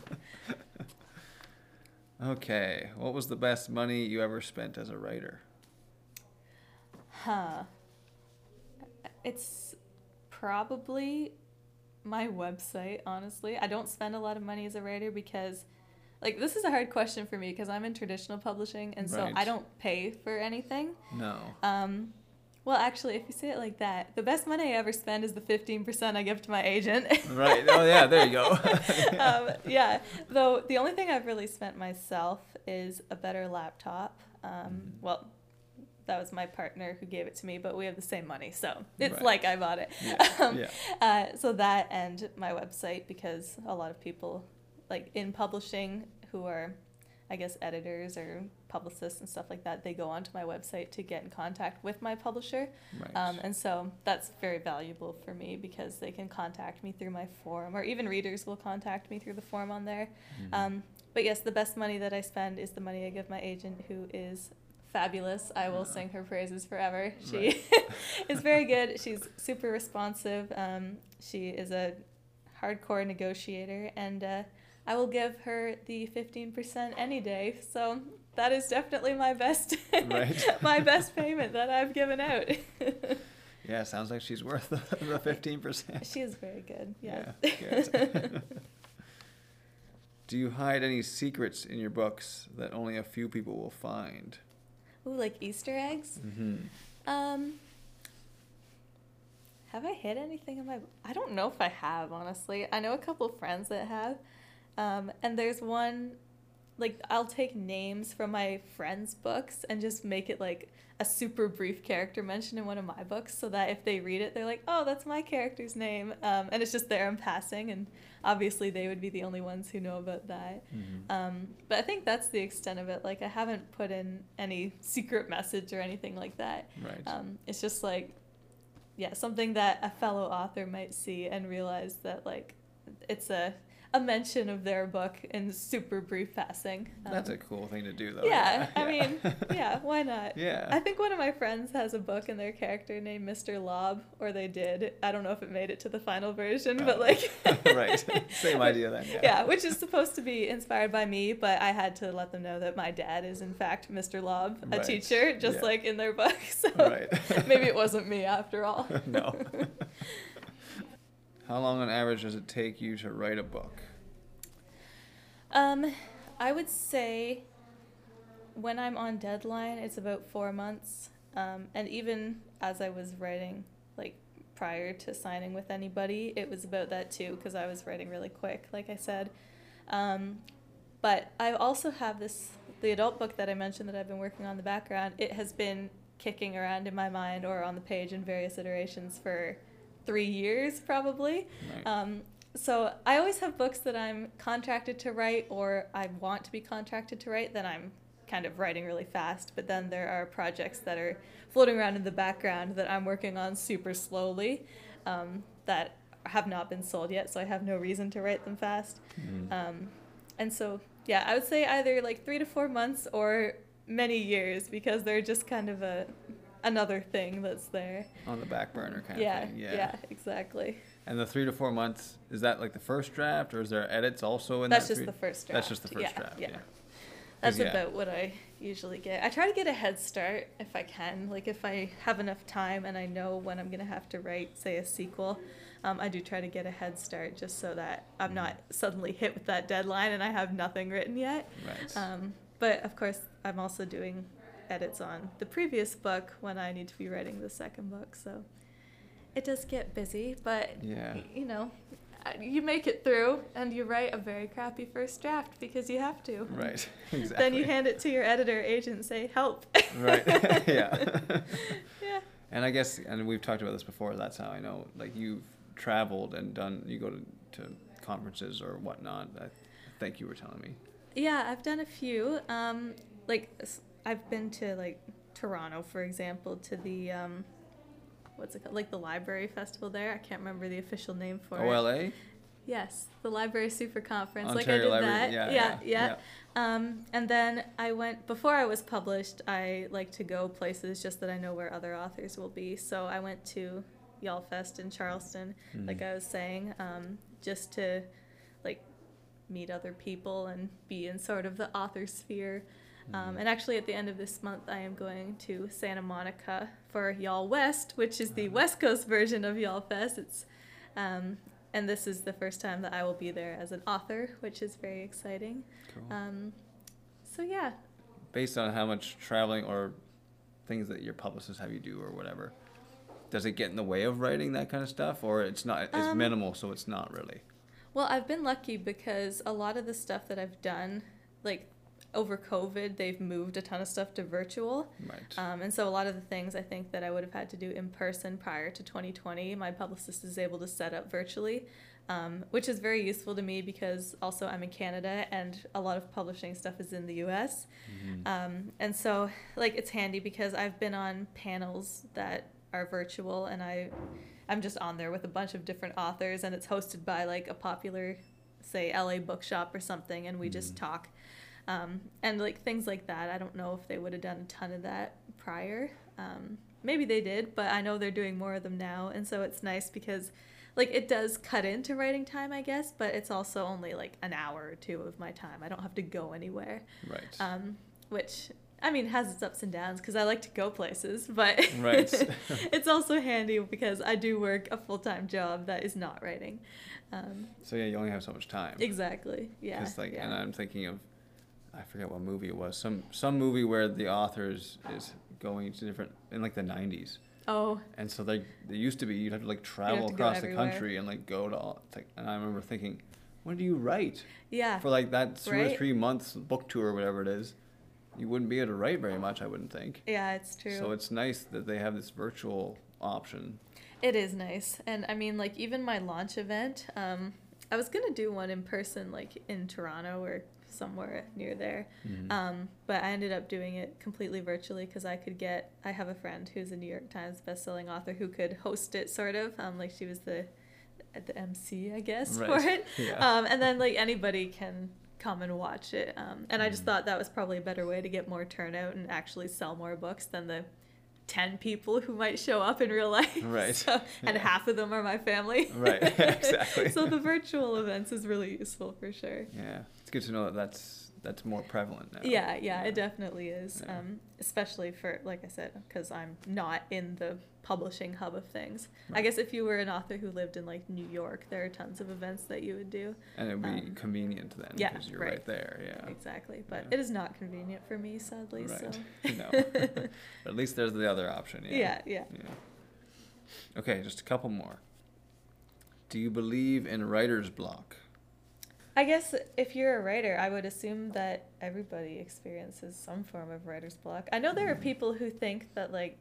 Okay. What was the best money you ever spent as a writer? Huh. It's probably my website, honestly. I don't spend a lot of money as a writer because, like, this is a hard question for me because I'm in traditional publishing and so Right. I don't pay for anything. No. Um, well, actually, if you say it like that, the best money I ever spend is the fifteen percent I give to my agent. Right. Oh, yeah. There you go. um, yeah. Though the only thing I've really spent myself is a better laptop. Um, Mm. well, that was my partner who gave it to me, but we have the same money, so it's Right. like I bought it. Yeah. Um, Yeah. uh, so that and my website, because a lot of people, like in publishing, who are, I guess, editors or publicists and stuff like that, they go onto my website to get in contact with my publisher. Right. Um, and so that's very valuable for me because they can contact me through my forum, or even readers will contact me through the forum on there. Mhm. Um, but yes, the best money that I spend is the money I give my agent, who is fabulous. I will Yeah. sing her praises forever. She Right. is very good. She's super responsive. Um, she is a hardcore negotiator, and uh, I will give her the fifteen percent any day. So that is definitely my best, Right. my best payment that I've given out. Yeah, sounds like she's worth the, the fifteen percent. She is very good. Yeah. good. Do you hide any secrets in your books that only a few people will find? Ooh, like Easter eggs. Mm-hmm. Um, have I hid anything in my? I don't know if I have, honestly. I know a couple friends that have, um, and there's one, like, I'll take names from my friends' books and just make it like a super brief character mention in one of my books, so that if they read it, they're like, oh, that's my character's name, um, and it's just there in passing, and obviously they would be the only ones who know about that. Mm-hmm. Um, but I think that's the extent of it. Like, I haven't put in any secret message or anything like that. Right. Um, it's just like, yeah, something that a fellow author might see and realize that, like, it's a, a mention of their book in super brief passing. Um, That's a cool thing to do, though. yeah, I Yeah. mean, yeah, why not? Yeah. I think one of my friends has a book and their character named Mister Lob, or they did. I don't know if it made it to the final version, but Oh. like... Right. Same idea then, yeah. Yeah, which is supposed to be inspired by me, but I had to let them know that my dad is in fact Mister Lob, a Right. teacher, just Yeah. like in their book. So Right. maybe it wasn't me after all. No. How long on average does it take you to write a book? Um, I would say when I'm on deadline, it's about four months. Um, and even as I was writing, like prior to signing with anybody, it was about that too, because I was writing really quick, like I said. Um, but I also have this, the adult book that I mentioned that I've been working on in the background, it has been kicking around in my mind or on the page in various iterations for three years probably. Right. Um, so I always have books that I'm contracted to write or I want to be contracted to write that I'm kind of writing really fast, but then there are projects that are floating around in the background that I'm working on super slowly um, that have not been sold yet, so I have no reason to write them fast. Mm-hmm. Um, and so, yeah, I would say either like three to four months or many years because they're just kind of a another thing that's there. On the back burner kind Yeah, of thing. Yeah, yeah, exactly. And the three to four months, is that like the first draft or is there edits also in That's that? just three? the first draft. That's just the first Yeah, draft, yeah. yeah. That's yeah. about what I usually get. I try to get a head start if I can. Like if I have enough time and I know when I'm going to have to write, say, a sequel, um, I do try to get a head start just so that I'm not suddenly hit with that deadline and I have nothing written yet. Right. Um, but of course, I'm also doing edits on the previous book when I need to be writing the second book. So it does get busy, but Yeah. y- you know, uh, you make it through and you write a very crappy first draft because you have to. Right. Exactly. Then you hand it to your editor agent and say, help. Right. Yeah. Yeah. And I guess, and we've talked about this before, that's how I know, like you've traveled and done, you go to, to conferences or whatnot, I think you were telling me. Yeah, I've done a few. Um, like, s- I've been to, like, Toronto, for example, to the, um, what's it called? Like, the library festival there. I can't remember the official name for O L A? it. Yes, the Library Super Conference. like, I Ontario did Library, that. yeah, yeah, yeah, yeah. Um, and then I went, before I was published, I like to go places just that I know where other authors will be. So I went to YALLFest in Charleston, Mhm. like I was saying, um, just to, like, meet other people and be in sort of the author sphere. Um, Mhm. and actually, at the end of this month, I am going to Santa Monica for Y'all West, which is the Uh-huh. West Coast version of YALLFest. It's, um, and this is the first time that I will be there as an author, which is very exciting. Cool. Um, so yeah, Based on how much traveling or things that your publicists have you do or whatever, does it get in the way of writing that kind of stuff, or it's not? It's Um, minimal, so it's not really. well, I've been lucky because a lot of the stuff that I've done, like over COVID, they've moved a ton of stuff to virtual. Right. Um, and so a lot of the things I think that I would have had to do in person prior to twenty twenty, my publicist is able to set up virtually, um, which is very useful to me because also I'm in Canada and a lot of publishing stuff is in the U S. Mhm. Um, and so like it's handy because I've been on panels that are virtual and I, I'm just on there with a bunch of different authors and it's hosted by like a popular, say L A bookshop or something, and we just Mhm. talk. Um, and like things like that, I don't know if they would have done a ton of that prior. Um, maybe they did, but I know they're doing more of them now. And so it's nice because like it does cut into writing time, I guess, but it's also only like an hour or two of my time. I don't have to go anywhere. Right. Um, which, I mean, has its ups and downs because I like to go places, but Right. it's also handy because I do work a full-time job that is not writing. Um, So yeah, you only have so much time. exactly. Yeah. Just like, yeah. and I'm thinking of, I forget what movie it was. Some some movie where the author is, is going to different in like the nineties, Oh, and so they they used to be you'd have to like travel to go across the everywhere. country and like go to all. It's like, and I remember thinking, when do you write yeah. for like that two or Right? three months book tour or whatever it is? You wouldn't be able to write very much, I wouldn't think. Yeah, it's true. So it's nice that they have this virtual option. It is nice. And I mean, like, even my launch event, um, I was going to do one in person, like in Toronto or somewhere near there. Mhm. Um, but I ended up doing it completely virtually because I could get, I have a friend who's a New York Times bestselling author who could host it, sort of. Um, like, she was the, the M C, I guess, Right. for it. Yeah. Um, and then, like, anybody can come and watch it. Um, and I just Mhm. thought that was probably a better way to get more turnout and actually sell more books than the ten people who might show up in real life. Right. So, and Yeah. half of them are my family. Right. Exactly. So the virtual events is really useful for sure. Yeah, it's good to know that that's that's more prevalent now. Yeah, yeah, Yeah. it definitely is. Yeah. Um, especially for, like I said, because I'm not in the publishing hub of things. I Right. guess if you were an author who lived in like New York, there are tons of events that you would do. And it would be Um, convenient then yeah, because you're right. right, there. Yeah. Exactly, but Yeah. it is not convenient for me, sadly. Right. So. No. But at least there's the other option. Yeah. yeah, yeah. Yeah. Okay, just a couple more. Do you believe in writer's block? I guess if you're a writer, I would assume that everybody experiences some form of writer's block. I know there are Mhm. people who think that like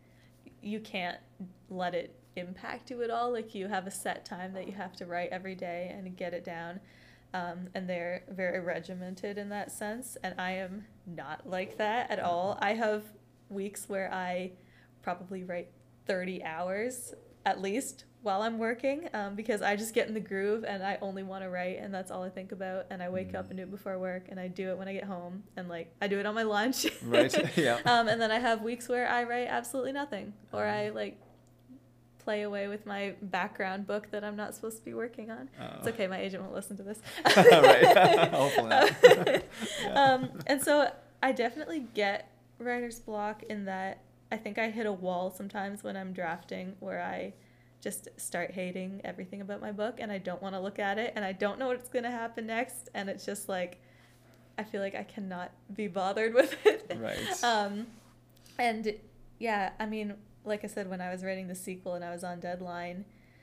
you can't let it impact you at all. Like you have a set time that you have to write every day and get it down. Um, and they're very regimented in that sense. And I am not like that at all. I have weeks where I probably write thirty hours at least while I'm working, um, because I just get in the groove and I only want to write and that's all I think about. And I wake Mm. up and do it before work and I do it when I get home and like I do it on my lunch. Right. Yeah. Um, and then I have weeks where I write absolutely nothing or Oh. I like play away with my background book that I'm not supposed to be working on. Oh. It's okay, my agent won't listen to this. Right. Hopefully not. Yeah. Um, and so I definitely get writer's block in that I think I hit a wall sometimes when I'm drafting where I just start hating everything about my book and I don't want to look at it and I don't know what's going to happen next and it's just like I feel like I cannot be bothered with it. Right. Um, and yeah, I mean, like I said, when I was writing the sequel and I was on deadline,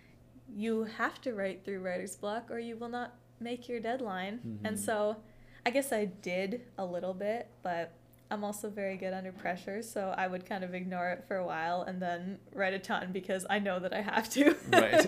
you have to write through writer's block or you will not make your deadline. Mhm. And so I guess I did a little bit, but I'm also very good under pressure, so I would kind of ignore it for a while and then write a ton because I know that I have to.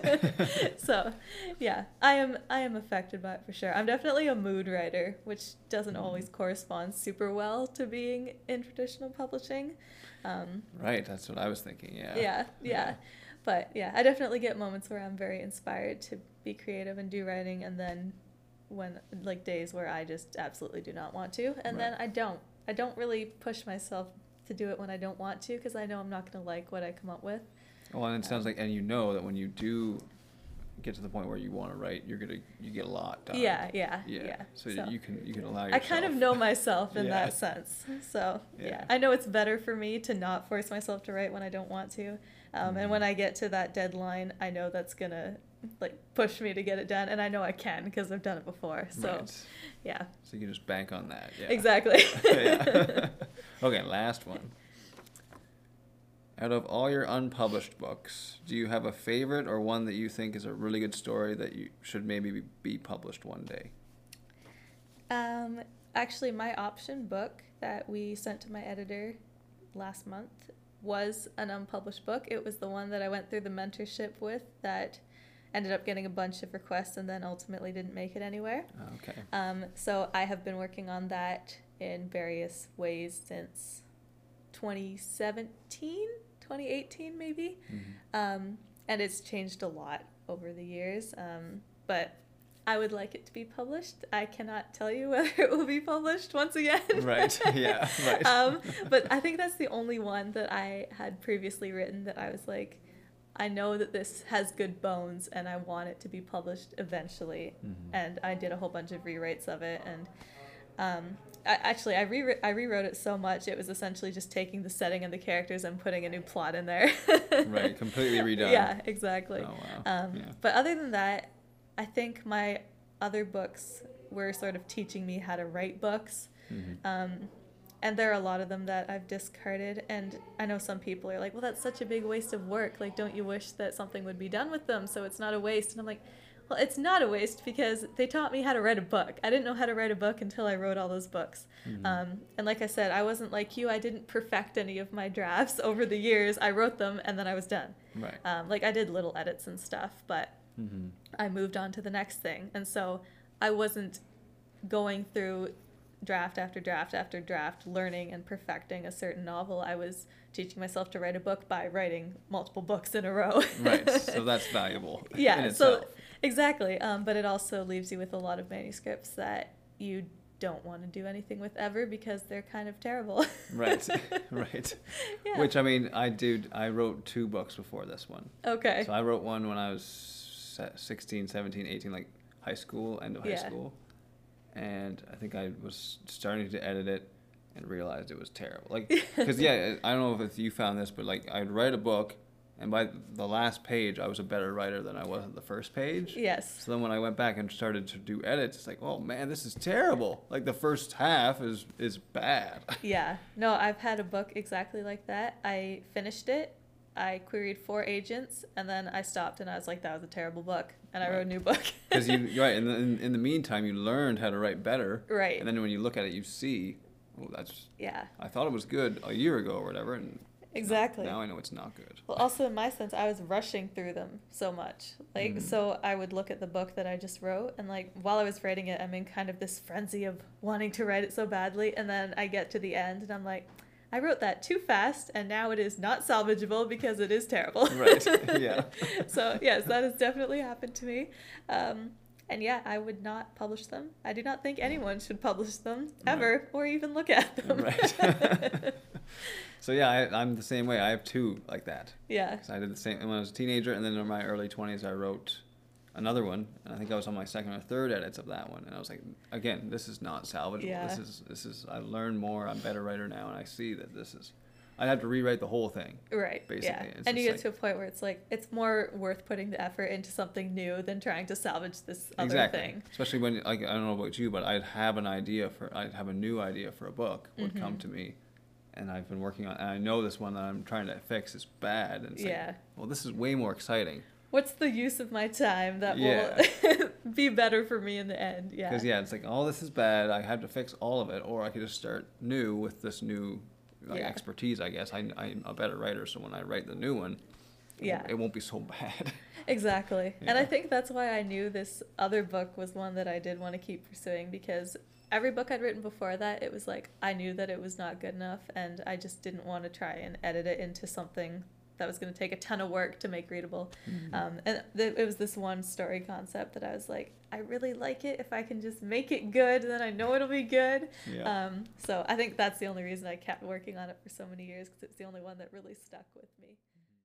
Right. So, yeah, I am I am affected by it for sure. I'm definitely a mood writer, which doesn't Mhm. always correspond super well to being in traditional publishing. Um, Right. That's what I was thinking. Yeah. yeah, yeah, Yeah. But yeah, I definitely get moments where I'm very inspired to be creative and do writing, and then when like days where I just absolutely do not want to, and then Right. I don't. I don't really push myself to do it when I don't want to because I know I'm not going to like what I come up with. Well, and it sounds Um, like, and you know that when you do get to the point where you want to write, you're gonna you get a lot done. Yeah, yeah, Yeah. yeah. So, So you can you can allow I yourself. kind of know myself in Yeah. that sense. So yeah. Yeah. I know it's better for me to not force myself to write when I don't want to. Um, Mhm. And when I get to that deadline, I know that's going to like push me to get it done. And I know I can because I've done it before. So Right. yeah, So you can just bank on that. Yeah. exactly. Yeah. Okay, last one. Out of all your unpublished books, do you have a favorite or one that you think is a really good story that you should maybe be, be published one day? Um, actually, my option book that we sent to my editor last month was an unpublished book. It was the one that I went through the mentorship with that ended up getting a bunch of requests and then ultimately didn't make it anywhere. Okay. Um, so I have been working on that in various ways since twenty seventeen, twenty eighteen maybe. Mhm. Um, and it's changed a lot over the years. Um, but I would like it to be published. I cannot tell you whether it will be published once again. Right. Yeah. Right. um, but I think that's the only one that I had previously written that I was like, I know that this has good bones and I want it to be published eventually. Mhm. And I did a whole bunch of rewrites of it. And um, I, actually, I, re- I rewrote it so much, it was essentially just taking the setting and the characters and putting a new plot in there. Right. Completely redone. Yeah, exactly. Oh wow. Um, Yeah. But other than that, I think my other books were sort of teaching me how to write books. Mhm. Um, and there are a lot of them that I've discarded. And I know some people are like, well, that's such a big waste of work. Like, don't you wish that something would be done with them so it's not a waste? And I'm like, well, it's not a waste because they taught me how to write a book. I didn't know how to write a book until I wrote all those books. Mhm. Um, and like I said, I wasn't like you. I didn't perfect any of my drafts over the years. I wrote them and then I was done. Right. Um, like I did little edits and stuff, but Mhm. I moved on to the next thing. And so I wasn't going through draft after draft after draft, learning and perfecting a certain novel. I was teaching myself to write a book by writing multiple books in a row. Right. So that's valuable. Yeah. In So itself. exactly. Um, but it also leaves you with a lot of manuscripts that you don't want to do anything with ever because they're kind of terrible. Right. Right. Yeah. Which I mean, I did. I wrote two books before this one. Okay. So I wrote one when I was se- sixteen, seventeen, eighteen, like high school, end of high Yeah. school. and I think I was starting to edit it and realized it was terrible. Like, because yeah, I don't know if you found this, but like I'd write a book, and by the last page, I was a better writer than I was at the first page. Yes. So then when I went back and started to do edits, it's like, oh man, this is terrible. Like the first half is is bad. Yeah. No, I've had a book exactly like that. I finished it. I queried four agents, and then I stopped, and I was like, that was a terrible book, and I Right. wrote a new book. Because you right, and in, in the meantime, you learned how to write better. Right. And then when you look at it, you see, oh, that's. Yeah. I thought it was good a year ago or whatever, and Exactly. now I know it's not good. Well, also in my sense, I was rushing through them so much. Like, Mm. so I would look at the book that I just wrote, and like while I was writing it, I'm in kind of this frenzy of wanting to write it so badly, and then I get to the end, and I'm like, I wrote that too fast, and now it is not salvageable because it is terrible. Right. Yeah. So yes, that has definitely happened to me. Um, and yeah, I would not publish them. I do not think anyone should publish them ever, Right. or even look at them. Right. So yeah, I, I'm the same way. I have two like that. Yeah. 'Cause I did the same when I was a teenager, and then in my early twenties, I wrote another one, and I think I was on my second or third edits of that one, and I was like, again, this is not salvageable. Yeah. This is this is. I learned more. I'm a better writer now, and I see that this is. I'd have to rewrite the whole thing. Right. Basically, Yeah. it's And you just get to a point where it's like it's more worth putting the effort into something new than trying to salvage this other Exactly. thing. Especially when, like, I don't know about you, but I'd have an idea for, I'd have a new idea for a book would Mm-hmm. come to me, and I've been working on, and I know this one that I'm trying to fix is bad, and it's Yeah. like, well, this is way more exciting. What's the use of my time that Yeah. will be better for me in the end? Yeah. Because yeah, it's like, oh, this is bad. I have to fix all of it, or I could just start new with this new like, Yeah. expertise. I guess I, I'm a better writer, so when I write the new one, it, Yeah. won't, it won't be so bad. Exactly. And I Yeah. think that's why I knew this other book was one that I did want to keep pursuing, because every book I'd written before that, it was like I knew that it was not good enough, and I just didn't want to try and edit it into something that was going to take a ton of work to make readable. Mm-hmm. Um, and th- it was this one story concept that I was like, I really like it. If I can just make it good, then I know it'll be good. Yeah. Um, so I think that's the only reason I kept working on it for so many years, because it's the only one that really stuck with me.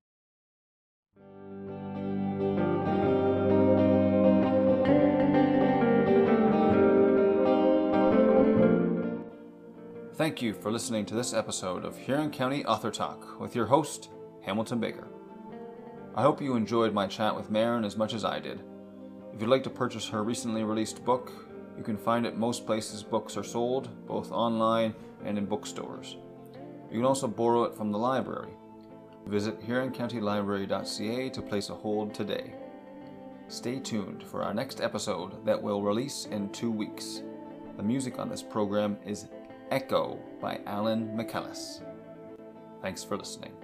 Thank you for listening to this episode of Huron County Author Talk with your host, Hamilton Baker. I hope you enjoyed my chat with Maren as much as I did. If you'd like to purchase her recently released book, you can find it most places books are sold, both online and in bookstores. You can also borrow it from the library. Visit huron county library dot c a to place a hold today. Stay tuned for our next episode that will release in two weeks. The music on this program is Echo by Alan McCallis. Thanks for listening.